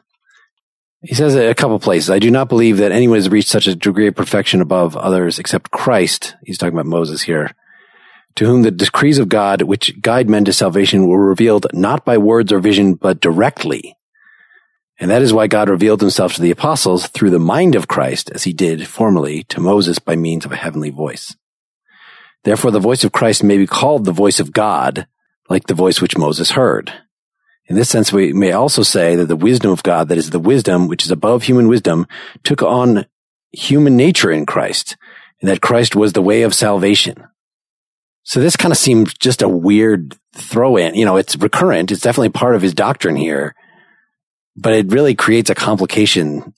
S1: He says a couple places, I do not believe that anyone has reached such a degree of perfection above others except Christ. He's talking about Moses here. To whom the decrees of God, which guide men to salvation, were revealed not by words or vision, but directly. And that is why God revealed himself to the apostles through the mind of Christ, as he did formerly to Moses by means of a heavenly voice. Therefore, the voice of Christ may be called the voice of God, like the voice which Moses heard. In this sense, we may also say that the wisdom of God, that is the wisdom which is above human wisdom, took on human nature in Christ, and that Christ was the way of salvation. So this kind of seems just a weird throw in. You know, it's recurrent. It's definitely part of his doctrine here, but it really creates a complication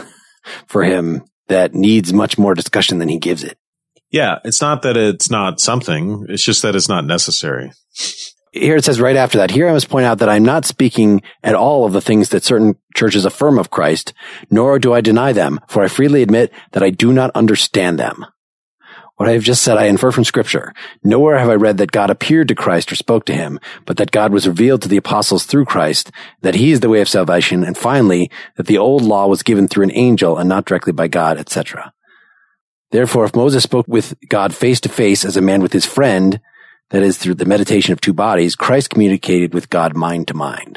S1: for him that needs much more discussion than he gives it.
S4: Yeah, it's not that it's not something. It's just that it's not necessary.
S1: Here it says right after that, here I must point out that I'm not speaking at all of the things that certain churches affirm of Christ, nor do I deny them, for I freely admit that I do not understand them. What I have just said I infer from Scripture. Nowhere have I read that God appeared to Christ or spoke to him, but that God was revealed to the apostles through Christ, that he is the way of salvation, and finally, that the old law was given through an angel and not directly by God, et cetera. Therefore, if Moses spoke with God face to face as a man with his friend, that is, through the meditation of two bodies, Christ communicated with God mind to mind.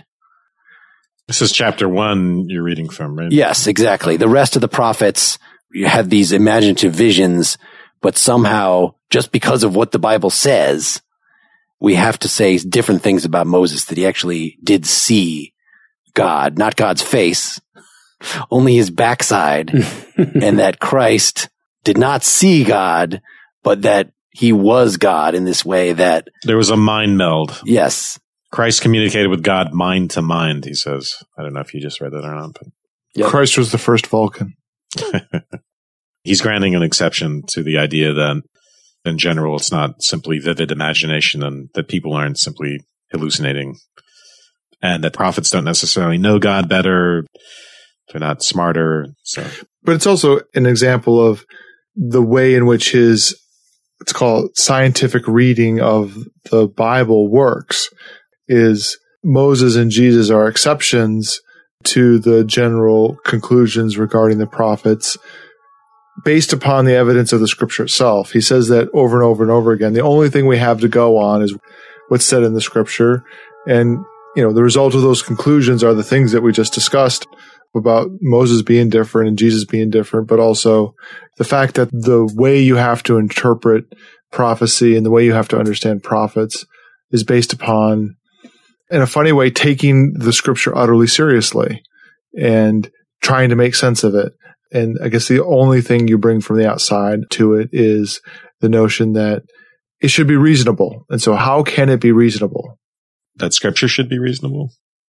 S4: This is chapter one you're reading from, right?
S1: Yes, exactly. The rest of the prophets had these imaginative visions, but somehow, just because of what the Bible says, we have to say different things about Moses, that he actually did see God, not God's face, only his backside, and that Christ did not see God, but that he was God in this way that...
S4: There was a mind meld.
S1: Yes.
S4: Christ communicated with God mind to mind, he says. I don't know if you just read that or not. But
S3: yep. Christ was the first Vulcan.
S4: He's granting an exception to the idea that, in general, it's not simply vivid imagination and that people aren't simply hallucinating. And that prophets don't necessarily know God better. They're not smarter. So,
S3: But it's also an example of the way in which his... it's called scientific reading of the Bible works, is Moses and Jesus are exceptions to the general conclusions regarding the prophets based upon the evidence of the Scripture itself. He says that over and over and over again. The only thing we have to go on is what's said in the Scripture. And, you know, the result of those conclusions are the things that we just discussed about Moses being different and Jesus being different, but also the fact that the way you have to interpret prophecy and the way you have to understand prophets is based upon, in a funny way, taking the Scripture utterly seriously and trying to make sense of it. And I guess the only thing you bring from the outside to it is the notion that it should be reasonable. And so how can it be reasonable?
S4: That Scripture should be reasonable?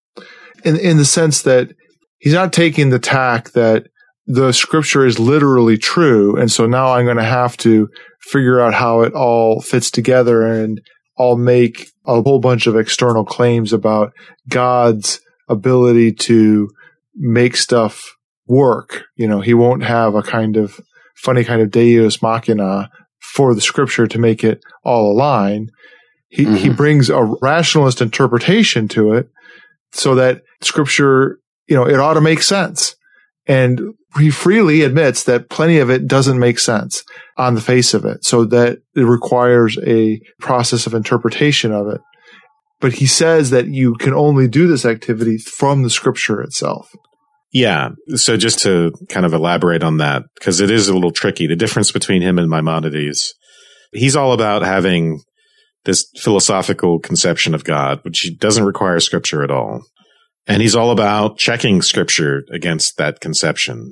S3: In, in the sense that he's not taking the tack that the Scripture is literally true, and so now I'm going to have to figure out how it all fits together, and I'll make a whole bunch of external claims about God's ability to make stuff work. You know, he won't have a kind of funny kind of Deus Machina for the Scripture to make it all align. He, mm-hmm. he brings a rationalist interpretation to it so that Scripture, you know, it ought to make sense. And he freely admits that plenty of it doesn't make sense on the face of it, so that it requires a process of interpretation of it. But he says that you can only do this activity from the Scripture itself.
S4: Yeah. So just to kind of elaborate on that, because it is a little tricky, the difference between him and Maimonides, he's all about having this philosophical conception of God, which doesn't require Scripture at all. And he's all about checking Scripture against that conception.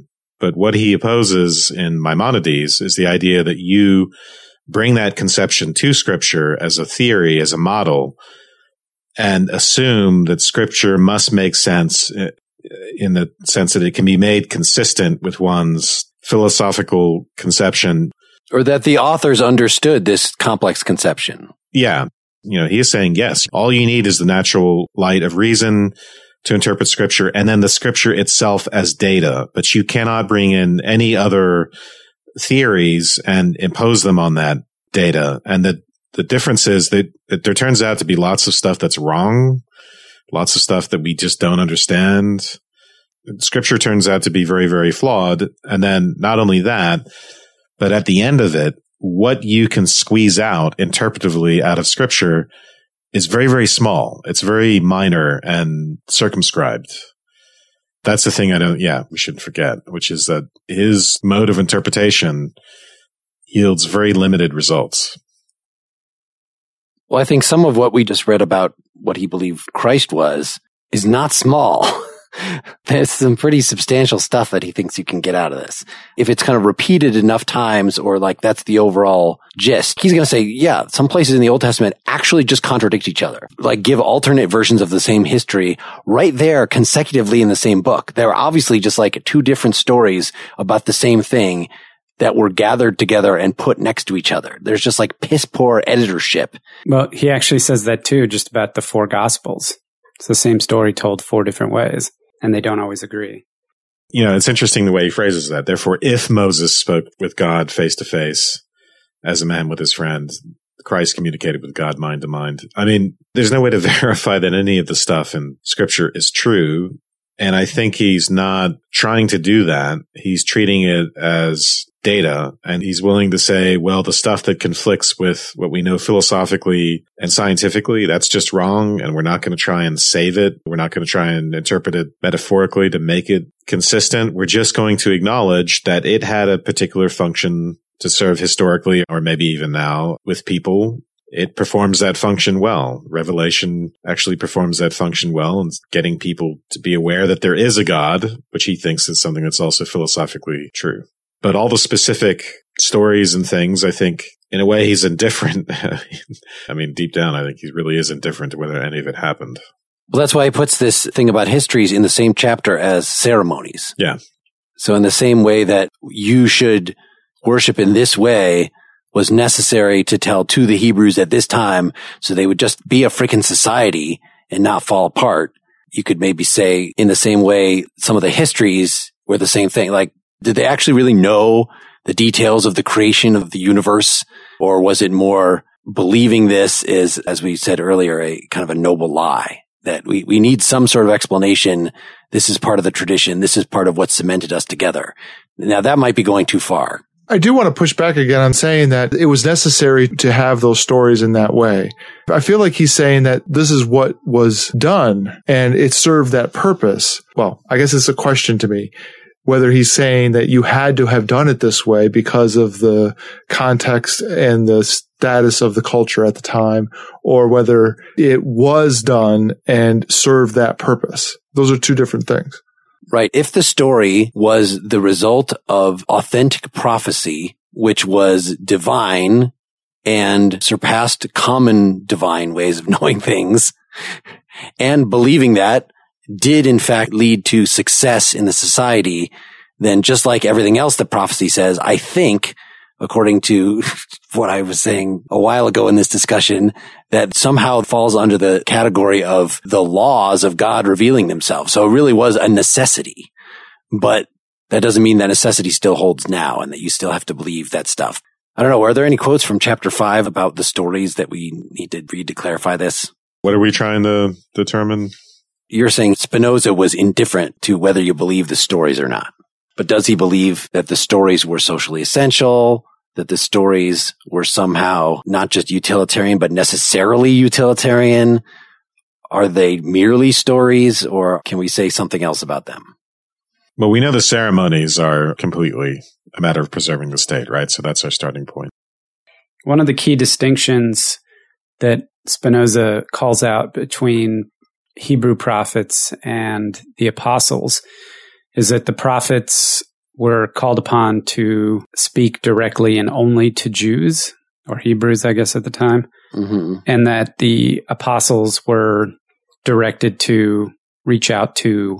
S4: But what he opposes in Maimonides is the idea that you bring that conception to Scripture as a theory, as a model, and assume that Scripture must make sense in the sense that it can be made consistent with one's philosophical conception.
S1: Or that the authors understood this complex conception.
S4: Yeah. You know, he is saying, yes, all you need is the natural light of reason to interpret Scripture, and then the Scripture itself as data. But you cannot bring in any other theories and impose them on that data. And the, the difference is that, that there turns out to be lots of stuff that's wrong, lots of stuff that we just don't understand. Scripture turns out to be very, very flawed. And then not only that, but at the end of it, what you can squeeze out interpretively out of Scripture is very, very small. It's very minor and circumscribed. That's the thing I don't, yeah, we shouldn't forget, which is that his mode of interpretation yields very limited results.
S1: Well, I think some of what we just read about what he believed Christ was is not small. There's some pretty substantial stuff that he thinks you can get out of this. If it's kind of repeated enough times, or like that's the overall gist, he's going to say, yeah, some places in the Old Testament actually just contradict each other. Like give alternate versions of the same history right there consecutively in the same book. They're obviously just like two different stories about the same thing that were gathered together and put next to each other. There's just like piss poor editorship.
S2: Well, he actually says that too, just about the four Gospels. It's the same story told four different ways. And they don't always agree.
S4: You know, it's interesting the way he phrases that. Therefore, if Moses spoke with God face to face as a man with his friend, Christ communicated with God mind to mind. I mean, there's no way to verify that any of the stuff in Scripture is true. And I think he's not trying to do that. He's treating it as data, and he's willing to say, well, the stuff that conflicts with what we know philosophically and scientifically, that's just wrong, and we're not going to try and save it. We're not going to try and interpret it metaphorically to make it consistent. We're just going to acknowledge that it had a particular function to serve historically, or maybe even now, with people. It performs that function well. Revelation actually performs that function well, and getting people to be aware that there is a God, which he thinks is something that's also philosophically true. But all the specific stories and things, I think, in a way, he's indifferent. I mean, deep down, I think he really is indifferent to whether any of it happened.
S1: Well, that's why he puts this thing about histories in the same chapter as ceremonies.
S4: Yeah.
S1: So in the same way that you should worship in this way was necessary to tell to the Hebrews at this time, so they would just be a freaking society and not fall apart. You could maybe say in the same way, some of the histories were the same thing. Like, did they actually really know the details of the creation of the universe? Or was it more believing this is, as we said earlier, a kind of a noble lie that we, we need some sort of explanation. This is part of the tradition. This is part of what cemented us together. Now that might be going too far.
S3: I do want to push back again on saying that it was necessary to have those stories in that way. I feel like he's saying that this is what was done and it served that purpose. Well, I guess it's a question to me whether he's saying that you had to have done it this way because of the context and the status of the culture at the time, or whether it was done and served that purpose. Those are two different things.
S1: Right. If the story was the result of authentic prophecy, which was divine and surpassed common divine ways of knowing things, and believing that did in fact lead to success in the society, then just like everything else that prophecy says, I think, according to what I was saying a while ago in this discussion, that somehow it falls under the category of the laws of God revealing themselves. So it really was a necessity, but that doesn't mean that necessity still holds now and that you still have to believe that stuff. I don't know. Are there any quotes from chapter five about the stories that we need to read to clarify this?
S4: What are we trying to determine?
S1: You're saying Spinoza was indifferent to whether you believe the stories or not. But does he believe that the stories were socially essential, that the stories were somehow not just utilitarian, but necessarily utilitarian? Are they merely stories, or can we say something else about them?
S4: Well, we know the ceremonies are completely a matter of preserving the state, right? So that's our starting point.
S2: One of the key distinctions that Spinoza calls out between Hebrew prophets and the apostles is that the prophets were called upon to speak directly and only to Jews, or Hebrews, I guess, at the time, mm-hmm. and that the apostles were directed to reach out to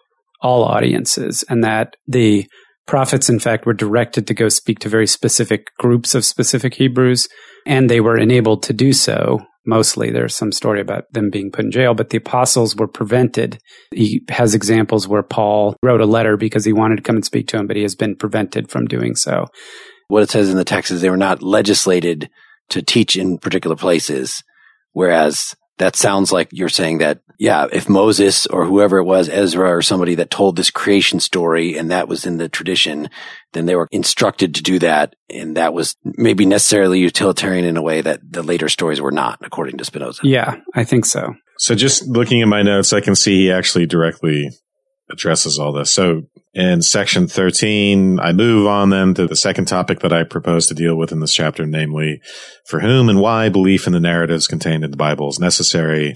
S2: all audiences, and that the prophets, in fact, were directed to go speak to very specific groups of specific Hebrews, and they were enabled to do so. Mostly, there's some story about them being put in jail, but the apostles were prevented. He has examples where Paul wrote a letter because he wanted to come and speak to him, but he has been prevented from doing so.
S1: What it says in the text is they were not legislated to teach in particular places, whereas that sounds like you're saying that, yeah, if Moses or whoever it was, Ezra or somebody that told this creation story and that was in the tradition, then they were instructed to do that. And that was maybe necessarily utilitarian in a way that the later stories were not, according to Spinoza.
S2: Yeah, I think so.
S4: So just looking at my notes, I can see he actually directly addresses all this. So in section thirteen, I move on then to the second topic that I propose to deal with in this chapter, namely, for whom and why belief in the narratives contained in the Bible is necessary.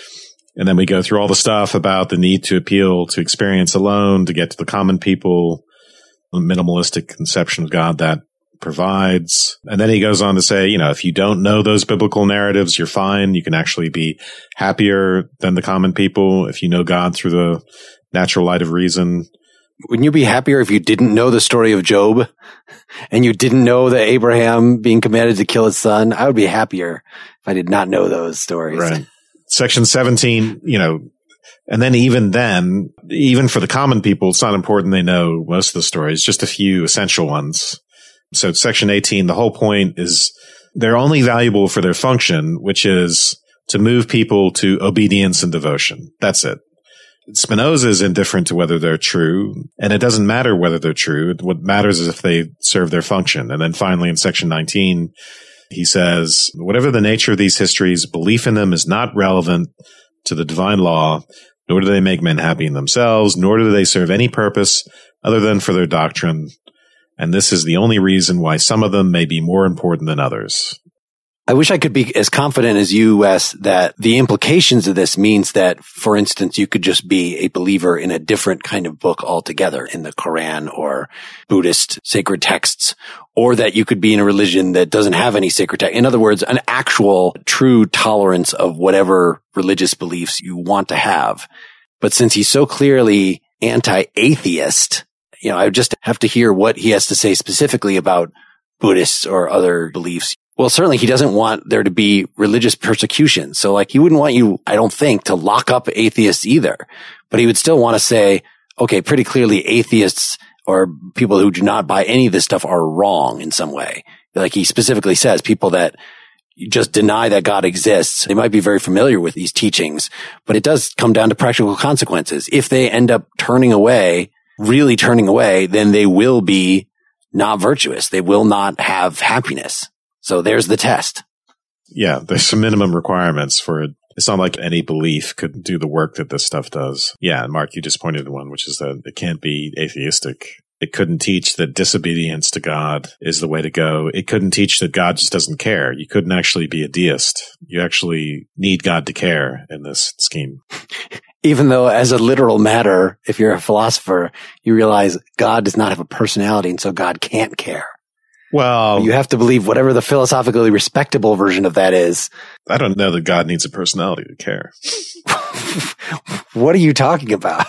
S4: And then we go through all the stuff about the need to appeal to experience alone to get to the common people, the minimalistic conception of God that provides. And then he goes on to say, you know, if you don't know those biblical narratives, you're fine. You can actually be happier than the common people if you know God through the natural light of reason.
S1: Wouldn't you be happier if you didn't know the story of Job and you didn't know that Abraham being commanded to kill his son? I would be happier if I did not know those stories.
S4: Right. Section seventeen, you know, and then even then, even for the common people, it's not important they know most of the stories, just a few essential ones. So section eighteen, the whole point is they're only valuable for their function, which is to move people to obedience and devotion. That's it. Spinoza is indifferent to whether they're true, and it doesn't matter whether they're true. What matters is if they serve their function. And then finally in section nineteen, he says, whatever the nature of these histories, belief in them is not relevant to the divine law, nor do they make men happy in themselves, nor do they serve any purpose other than for their doctrine. And this is the only reason why some of them may be more important than others.
S1: I wish I could be as confident as you, Wes, that the implications of this means that, for instance, you could just be a believer in a different kind of book altogether, in the Quran or Buddhist sacred texts, or that you could be in a religion that doesn't have any sacred text. In other words, an actual true tolerance of whatever religious beliefs you want to have. But since he's so clearly anti-atheist, you know, I would just have to hear what he has to say specifically about Buddhists or other beliefs. Well, certainly he doesn't want there to be religious persecution. So like he wouldn't want you, I don't think, to lock up atheists either. But he would still want to say, okay, pretty clearly atheists or people who do not buy any of this stuff are wrong in some way. Like he specifically says, people that just deny that God exists, they might be very familiar with these teachings, but it does come down to practical consequences. If they end up turning away, really turning away, then they will be not virtuous. They will not have happiness. So there's the test.
S4: Yeah, there's some minimum requirements for it. It's not like any belief could do the work that this stuff does. Yeah, Mark, you just pointed to one, which is that it can't be atheistic. It couldn't teach that disobedience to God is the way to go. It couldn't teach that God just doesn't care. You couldn't actually be a deist. You actually need God to care in this scheme.
S1: Even though as a literal matter, if you're a philosopher, you realize God does not have a personality, and so God can't care.
S4: Well,
S1: you have to believe whatever the philosophically respectable version of that is.
S4: I don't know that God needs a personality to care.
S1: What are you talking about?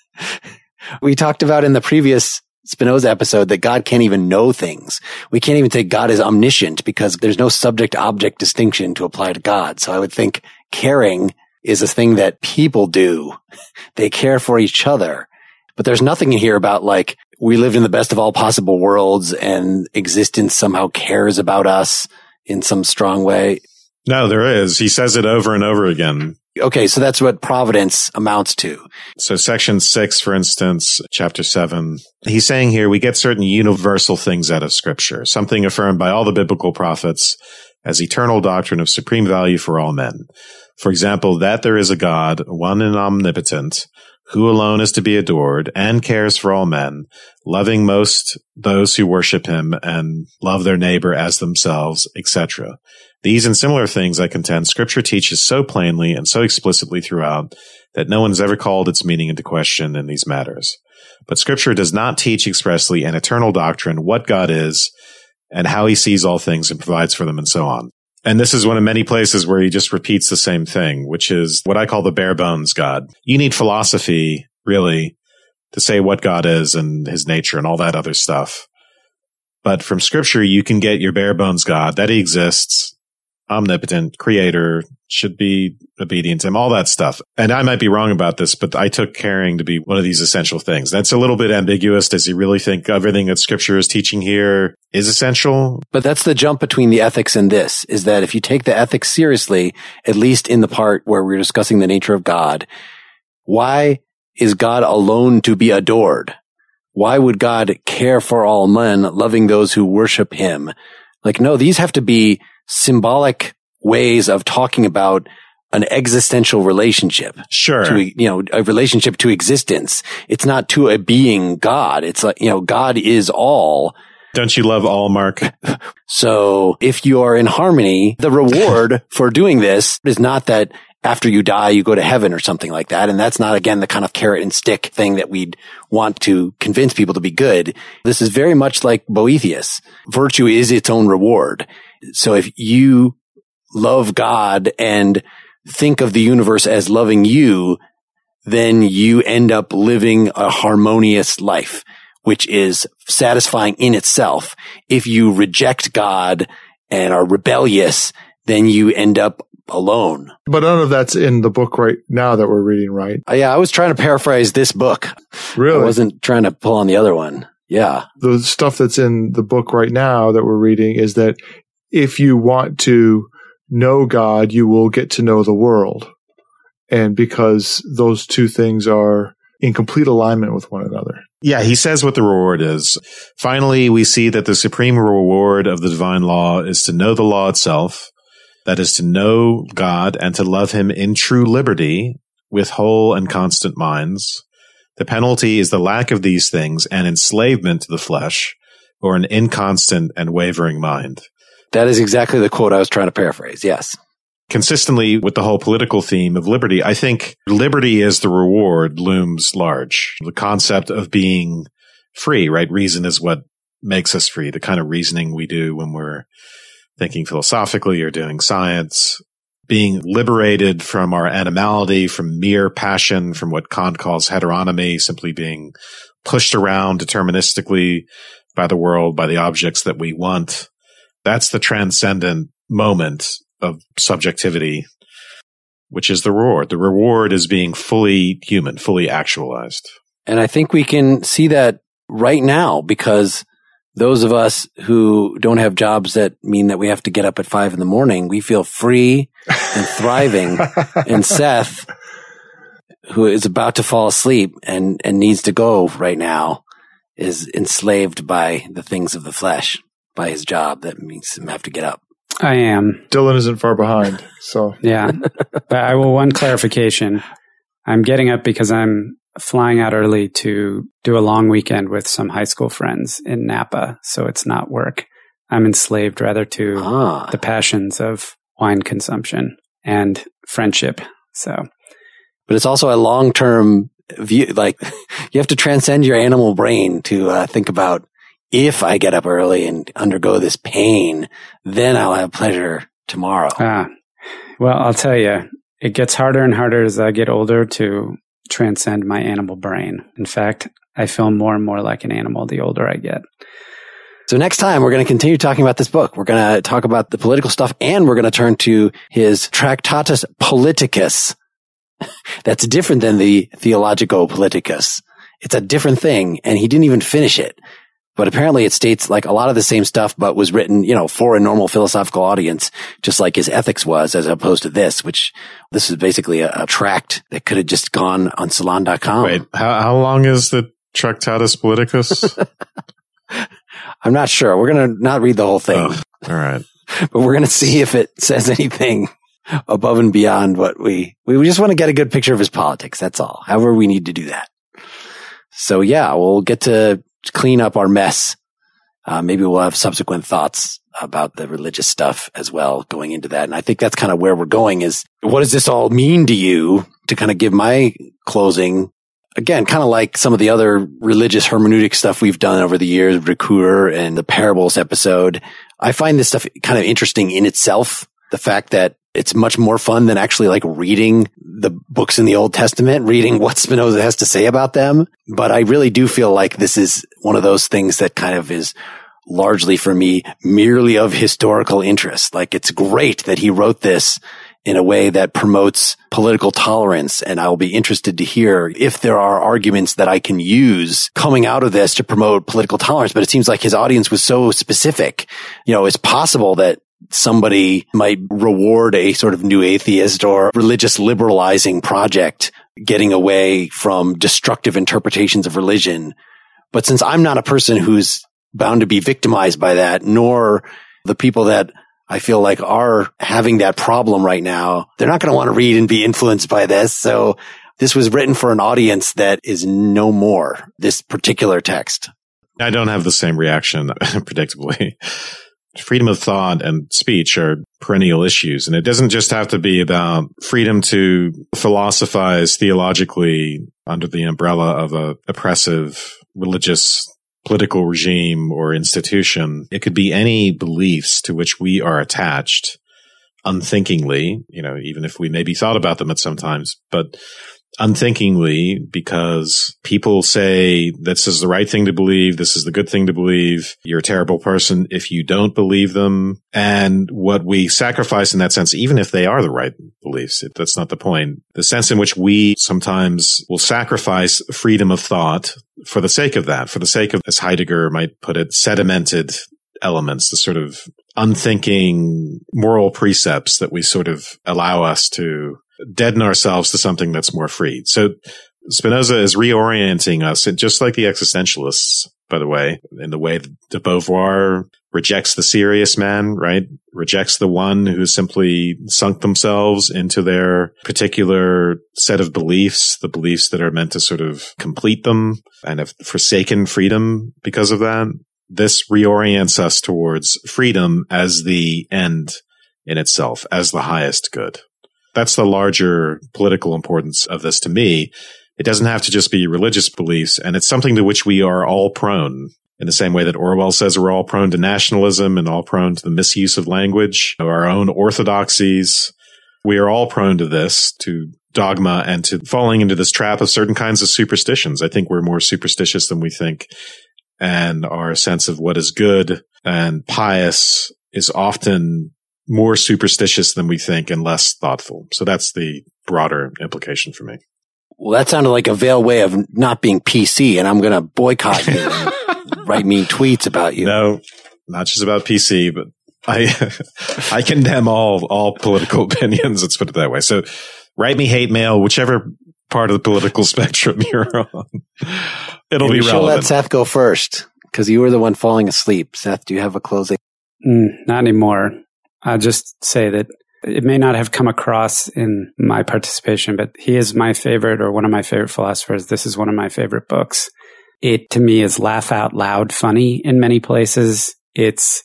S1: We talked about in the previous Spinoza episode that God can't even know things. We can't even say God is omniscient because there's no subject-object distinction to apply to God. So I would think caring is a thing that people do. They care for each other. But there's nothing in here about like, we lived in the best of all possible worlds and existence somehow cares about us in some strong way.
S4: No, there is. He says it over and over again.
S1: Okay, so that's what providence amounts to.
S4: So section six, for instance, chapter seven, he's saying here we get certain universal things out of Scripture, something affirmed by all the biblical prophets as eternal doctrine of supreme value for all men. For example, that there is a God, one and omnipotent, who alone is to be adored and cares for all men, loving most those who worship him and love their neighbor as themselves, et cetera. These and similar things, I contend, Scripture teaches so plainly and so explicitly throughout that no one has ever called its meaning into question in these matters. But Scripture does not teach expressly an eternal doctrine, what God is, and how he sees all things and provides for them, and so on. And this is one of many places where he just repeats the same thing, which is what I call the bare bones God. You need philosophy, really, to say what God is and his nature and all that other stuff. But from Scripture, you can get your bare bones God, that he exists, omnipotent, creator, should be obedient to him, all that stuff. And I might be wrong about this, but I took caring to be one of these essential things. That's a little bit ambiguous. Does he really think everything that Scripture is teaching here is essential?
S1: But that's the jump between the ethics and this, is that if you take the ethics seriously, at least in the part where we're discussing the nature of God, why is God alone to be adored? Why would God care for all men, loving those who worship him? Like, no, these have to be symbolic ways of talking about an existential relationship.
S4: Sure.
S1: To, you know, a relationship to existence. It's not to a being God. It's like, you know, God is all.
S4: Don't you love all, Mark?
S1: So if you are in harmony, the reward for doing this is not that after you die, you go to heaven or something like that. And that's not, again, the kind of carrot and stick thing that we'd want to convince people to be good. This is very much like Boethius. Virtue is its own reward. So if you love God and think of the universe as loving you, then you end up living a harmonious life, which is satisfying in itself. If you reject God and are rebellious, then you end up alone.
S3: But none of that's in the book right now that we're reading, right?
S1: Uh, yeah, I was trying to paraphrase this book.
S3: Really?
S1: I wasn't trying to pull on the other one. Yeah.
S3: The stuff that's in the book right now that we're reading is that if you want to know God, you will get to know the world. And because those two things are in complete alignment with one another.
S4: Yeah, he says what the reward is. Finally, we see that the supreme reward of the divine law is to know the law itself. That is to know God and to love him in true liberty with whole and constant minds. The penalty is the lack of these things and enslavement to the flesh, or an inconstant and wavering mind.
S1: That is exactly the quote I was trying to paraphrase. Yes.
S4: Consistently with the whole political theme of liberty, I think liberty as the reward looms large. The concept of being free, right? Reason is what makes us free. The kind of reasoning we do when we're thinking philosophically or doing science, being liberated from our animality, from mere passion, from what Kant calls heteronomy, simply being pushed around deterministically by the world, by the objects that we want. That's the transcendent moment of subjectivity, which is the reward. The reward is being fully human, fully actualized.
S1: And I think we can see that right now, because those of us who don't have jobs that mean that we have to get up at five in the morning, we feel free and thriving. And Seth, who is about to fall asleep and, and needs to go right now, is enslaved by the things of the flesh, by his job that makes him have to get up.
S2: I am.
S3: Dylan isn't far behind, so.
S2: Yeah. But I will one clarification. I'm getting up because I'm flying out early to do a long weekend with some high school friends in Napa. So it's not work. I'm enslaved rather to
S1: Ah.
S2: the passions of wine consumption and friendship. So,
S1: But it's also a long-term view. Like, you have to transcend your animal brain to uh, think about, if I get up early and undergo this pain, then I'll have pleasure tomorrow.
S2: ah, well, I'll tell you, it gets harder and harder as I get older to transcend my animal brain. In fact, I feel more and more like an animal the older I get.
S1: So next time, we're going to continue talking about this book. We're going to talk about the political stuff, and we're going to turn to his Tractatus Politicus. That's different than the Theologico Politicus. It's a different thing, and he didn't even finish it. But apparently it states like a lot of the same stuff, but was written, you know, for a normal philosophical audience, just like his ethics was, as opposed to this, which this is basically a, a tract that could have just gone on salon dot com.
S4: Wait, how, how long is the Tractatus Politicus?
S1: I'm not sure. We're going to not read the whole thing,
S4: Oh, all right.
S1: but we're going to see if it says anything above and beyond what we, we just want to get a good picture of his politics. That's all. However, we need to do that. So yeah, we'll get to clean up our mess. Uh, maybe we'll have subsequent thoughts about the religious stuff as well going into that. And I think that's kind of where we're going is what does this all mean to you to kind of give my closing? Again, kind of like some of the other religious hermeneutic stuff we've done over the years, Ricoeur and the parables episode. I find this stuff kind of interesting in itself. The fact that it's much more fun than actually like reading the books in the Old Testament, reading what Spinoza has to say about them. But I really do feel like this is one of those things that kind of is largely for me merely of historical interest. Like it's great that he wrote this in a way that promotes political tolerance. And I'll be interested to hear if there are arguments that I can use coming out of this to promote political tolerance. But it seems like his audience was so specific. You know, it's possible that somebody might reward a sort of new atheist or religious liberalizing project getting away from destructive interpretations of religion. But since I'm not a person who's bound to be victimized by that, nor the people that I feel like are having that problem right now, they're not going to want to read and be influenced by this. So this was written for an audience that is no more this particular text.
S4: I don't have the same reaction, predictably. Freedom of thought and speech are perennial issues. And it doesn't just have to be about freedom to philosophize theologically under the umbrella of a oppressive religious political regime or institution. It could be any beliefs to which we are attached unthinkingly, you know, even if we maybe thought about them at some times, but unthinkingly, because people say this is the right thing to believe, this is the good thing to believe, you're a terrible person if you don't believe them. And what we sacrifice in that sense, even if they are the right beliefs, it, that's not the point. The sense in which we sometimes will sacrifice freedom of thought for the sake of that, for the sake of, as Heidegger might put it, sedimented elements, the sort of unthinking moral precepts that we sort of allow us to deaden ourselves to something that's more free. So Spinoza is reorienting us, just like the existentialists, by the way, in the way that de Beauvoir rejects the serious man, right? Rejects the one who simply sunk themselves into their particular set of beliefs, the beliefs that are meant to sort of complete them and have forsaken freedom because of that. This reorients us towards freedom as the end in itself, as the highest good. That's the larger political importance of this to me. It doesn't have to just be religious beliefs, and it's something to which we are all prone. In the same way that Orwell says we're all prone to nationalism and all prone to the misuse of language, of our own orthodoxies. We are all prone to this, to dogma, and to falling into this trap of certain kinds of superstitions. I think we're more superstitious than we think, and our sense of what is good and pious is often more superstitious than we think and less thoughtful. So that's the broader implication for me.
S1: Well, that sounded like a veiled way of not being P C, and I'm going to boycott you and write mean tweets about you.
S4: No, not just about P C, but I I condemn all all political opinions. Let's put it that way. So write me hate mail, whichever part of the political spectrum you're on. It'll
S1: Maybe
S4: be relevant.
S1: Let Seth go first, because you were the one falling asleep. Seth, do you have a closing?
S2: Mm, not anymore. I'll just say that it may not have come across in my participation, but he is my favorite or one of my favorite philosophers. This is one of my favorite books. It, to me, is laugh out loud funny in many places. It's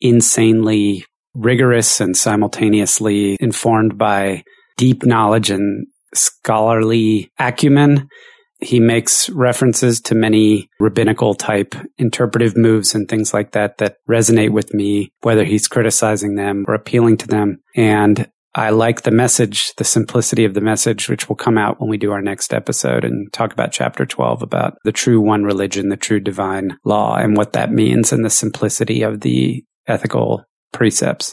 S2: insanely rigorous and simultaneously informed by deep knowledge and scholarly acumen. He makes references to many rabbinical type interpretive moves and things like that that resonate with me, whether he's criticizing them or appealing to them. And I like the message, the simplicity of the message, which will come out when we do our next episode and talk about chapter twelve about the true one religion, the true divine law, and what that means and the simplicity of the ethical precepts.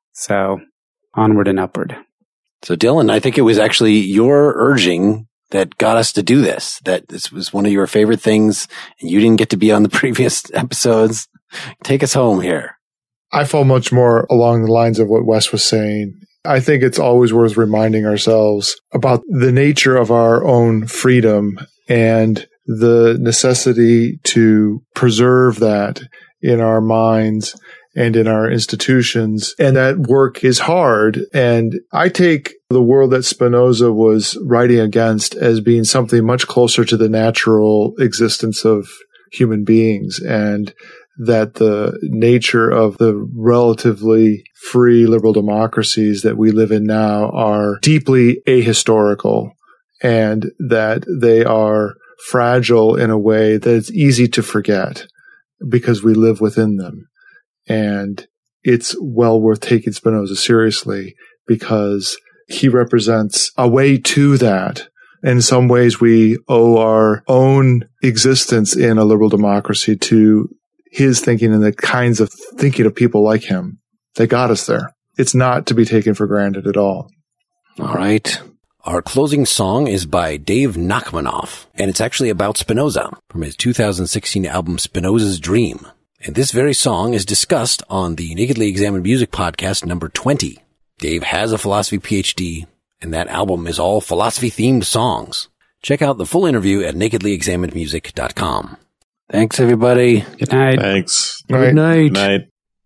S2: So onward and upward.
S1: So Dylan, I think it was actually your urging that got us to do this, that this was one of your favorite things and you didn't get to be on the previous episodes. Take us home here.
S3: I fall much more along the lines of what Wes was saying. I think it's always worth reminding ourselves about the nature of our own freedom and the necessity to preserve that in our minds and in our institutions. And that work is hard. And I take the world that Spinoza was writing against as being something much closer to the natural existence of human beings, and that the nature of the relatively free liberal democracies that we live in now are deeply ahistorical, and that they are fragile in a way that it's easy to forget because we live within them. And it's well worth taking Spinoza seriously because he represents a way to that. In some ways, we owe our own existence in a liberal democracy to his thinking and the kinds of thinking of people like him that got us there. It's not to be taken for granted at all.
S1: All right. Our closing song is by Dave Nachmanoff, and it's actually about Spinoza from his two thousand sixteen album Spinoza's Dream. And this very song is discussed on the Nakedly Examined Music podcast number twenty. Dave has a philosophy P H D, and that album is all philosophy-themed songs. Check out the full interview at nakedly examined music dot com. Thanks, everybody.
S2: Good night.
S4: Thanks.
S1: Good night.
S4: Good night.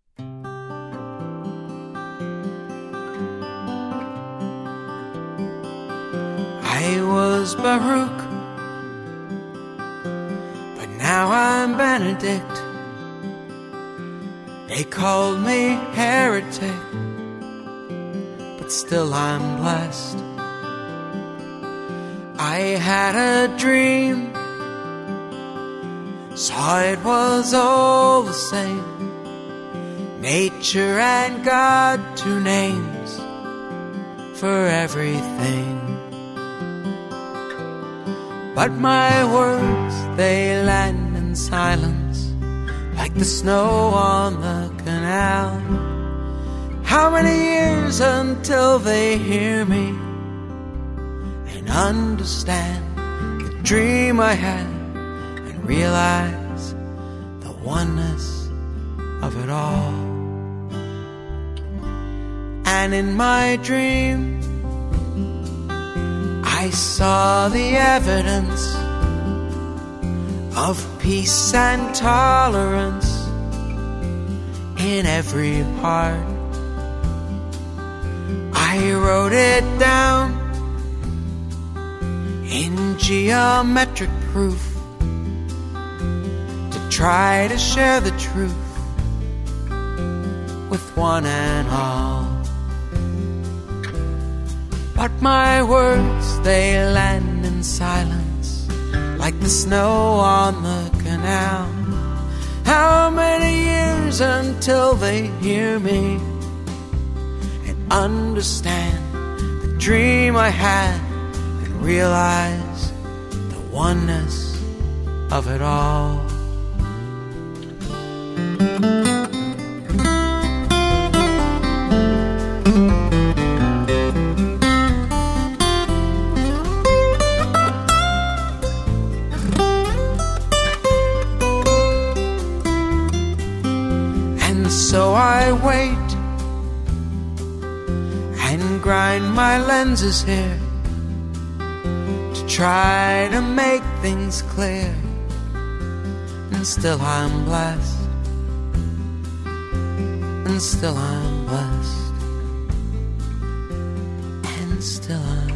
S5: I was Baruch, but now I'm Benedict. They called me heretic, but still I'm blessed. I had a dream, saw it was all the same. Nature and God, two names for everything. But my words, they land in silence, like the snow on the canal. How many years until they hear me and understand the dream I had and realize the oneness of it all? And in my dream, I saw the evidence of peace and tolerance in every heart. I wrote it down in geometric proof to try to share the truth with one and all. But my words, they land in silence, like the snow on the canal. How many years until they hear me and understand the dream I had and realize the oneness of it all? So I wait and grind my lenses here to try to make things clear. And still I'm blessed, and still I'm blessed, and still I'm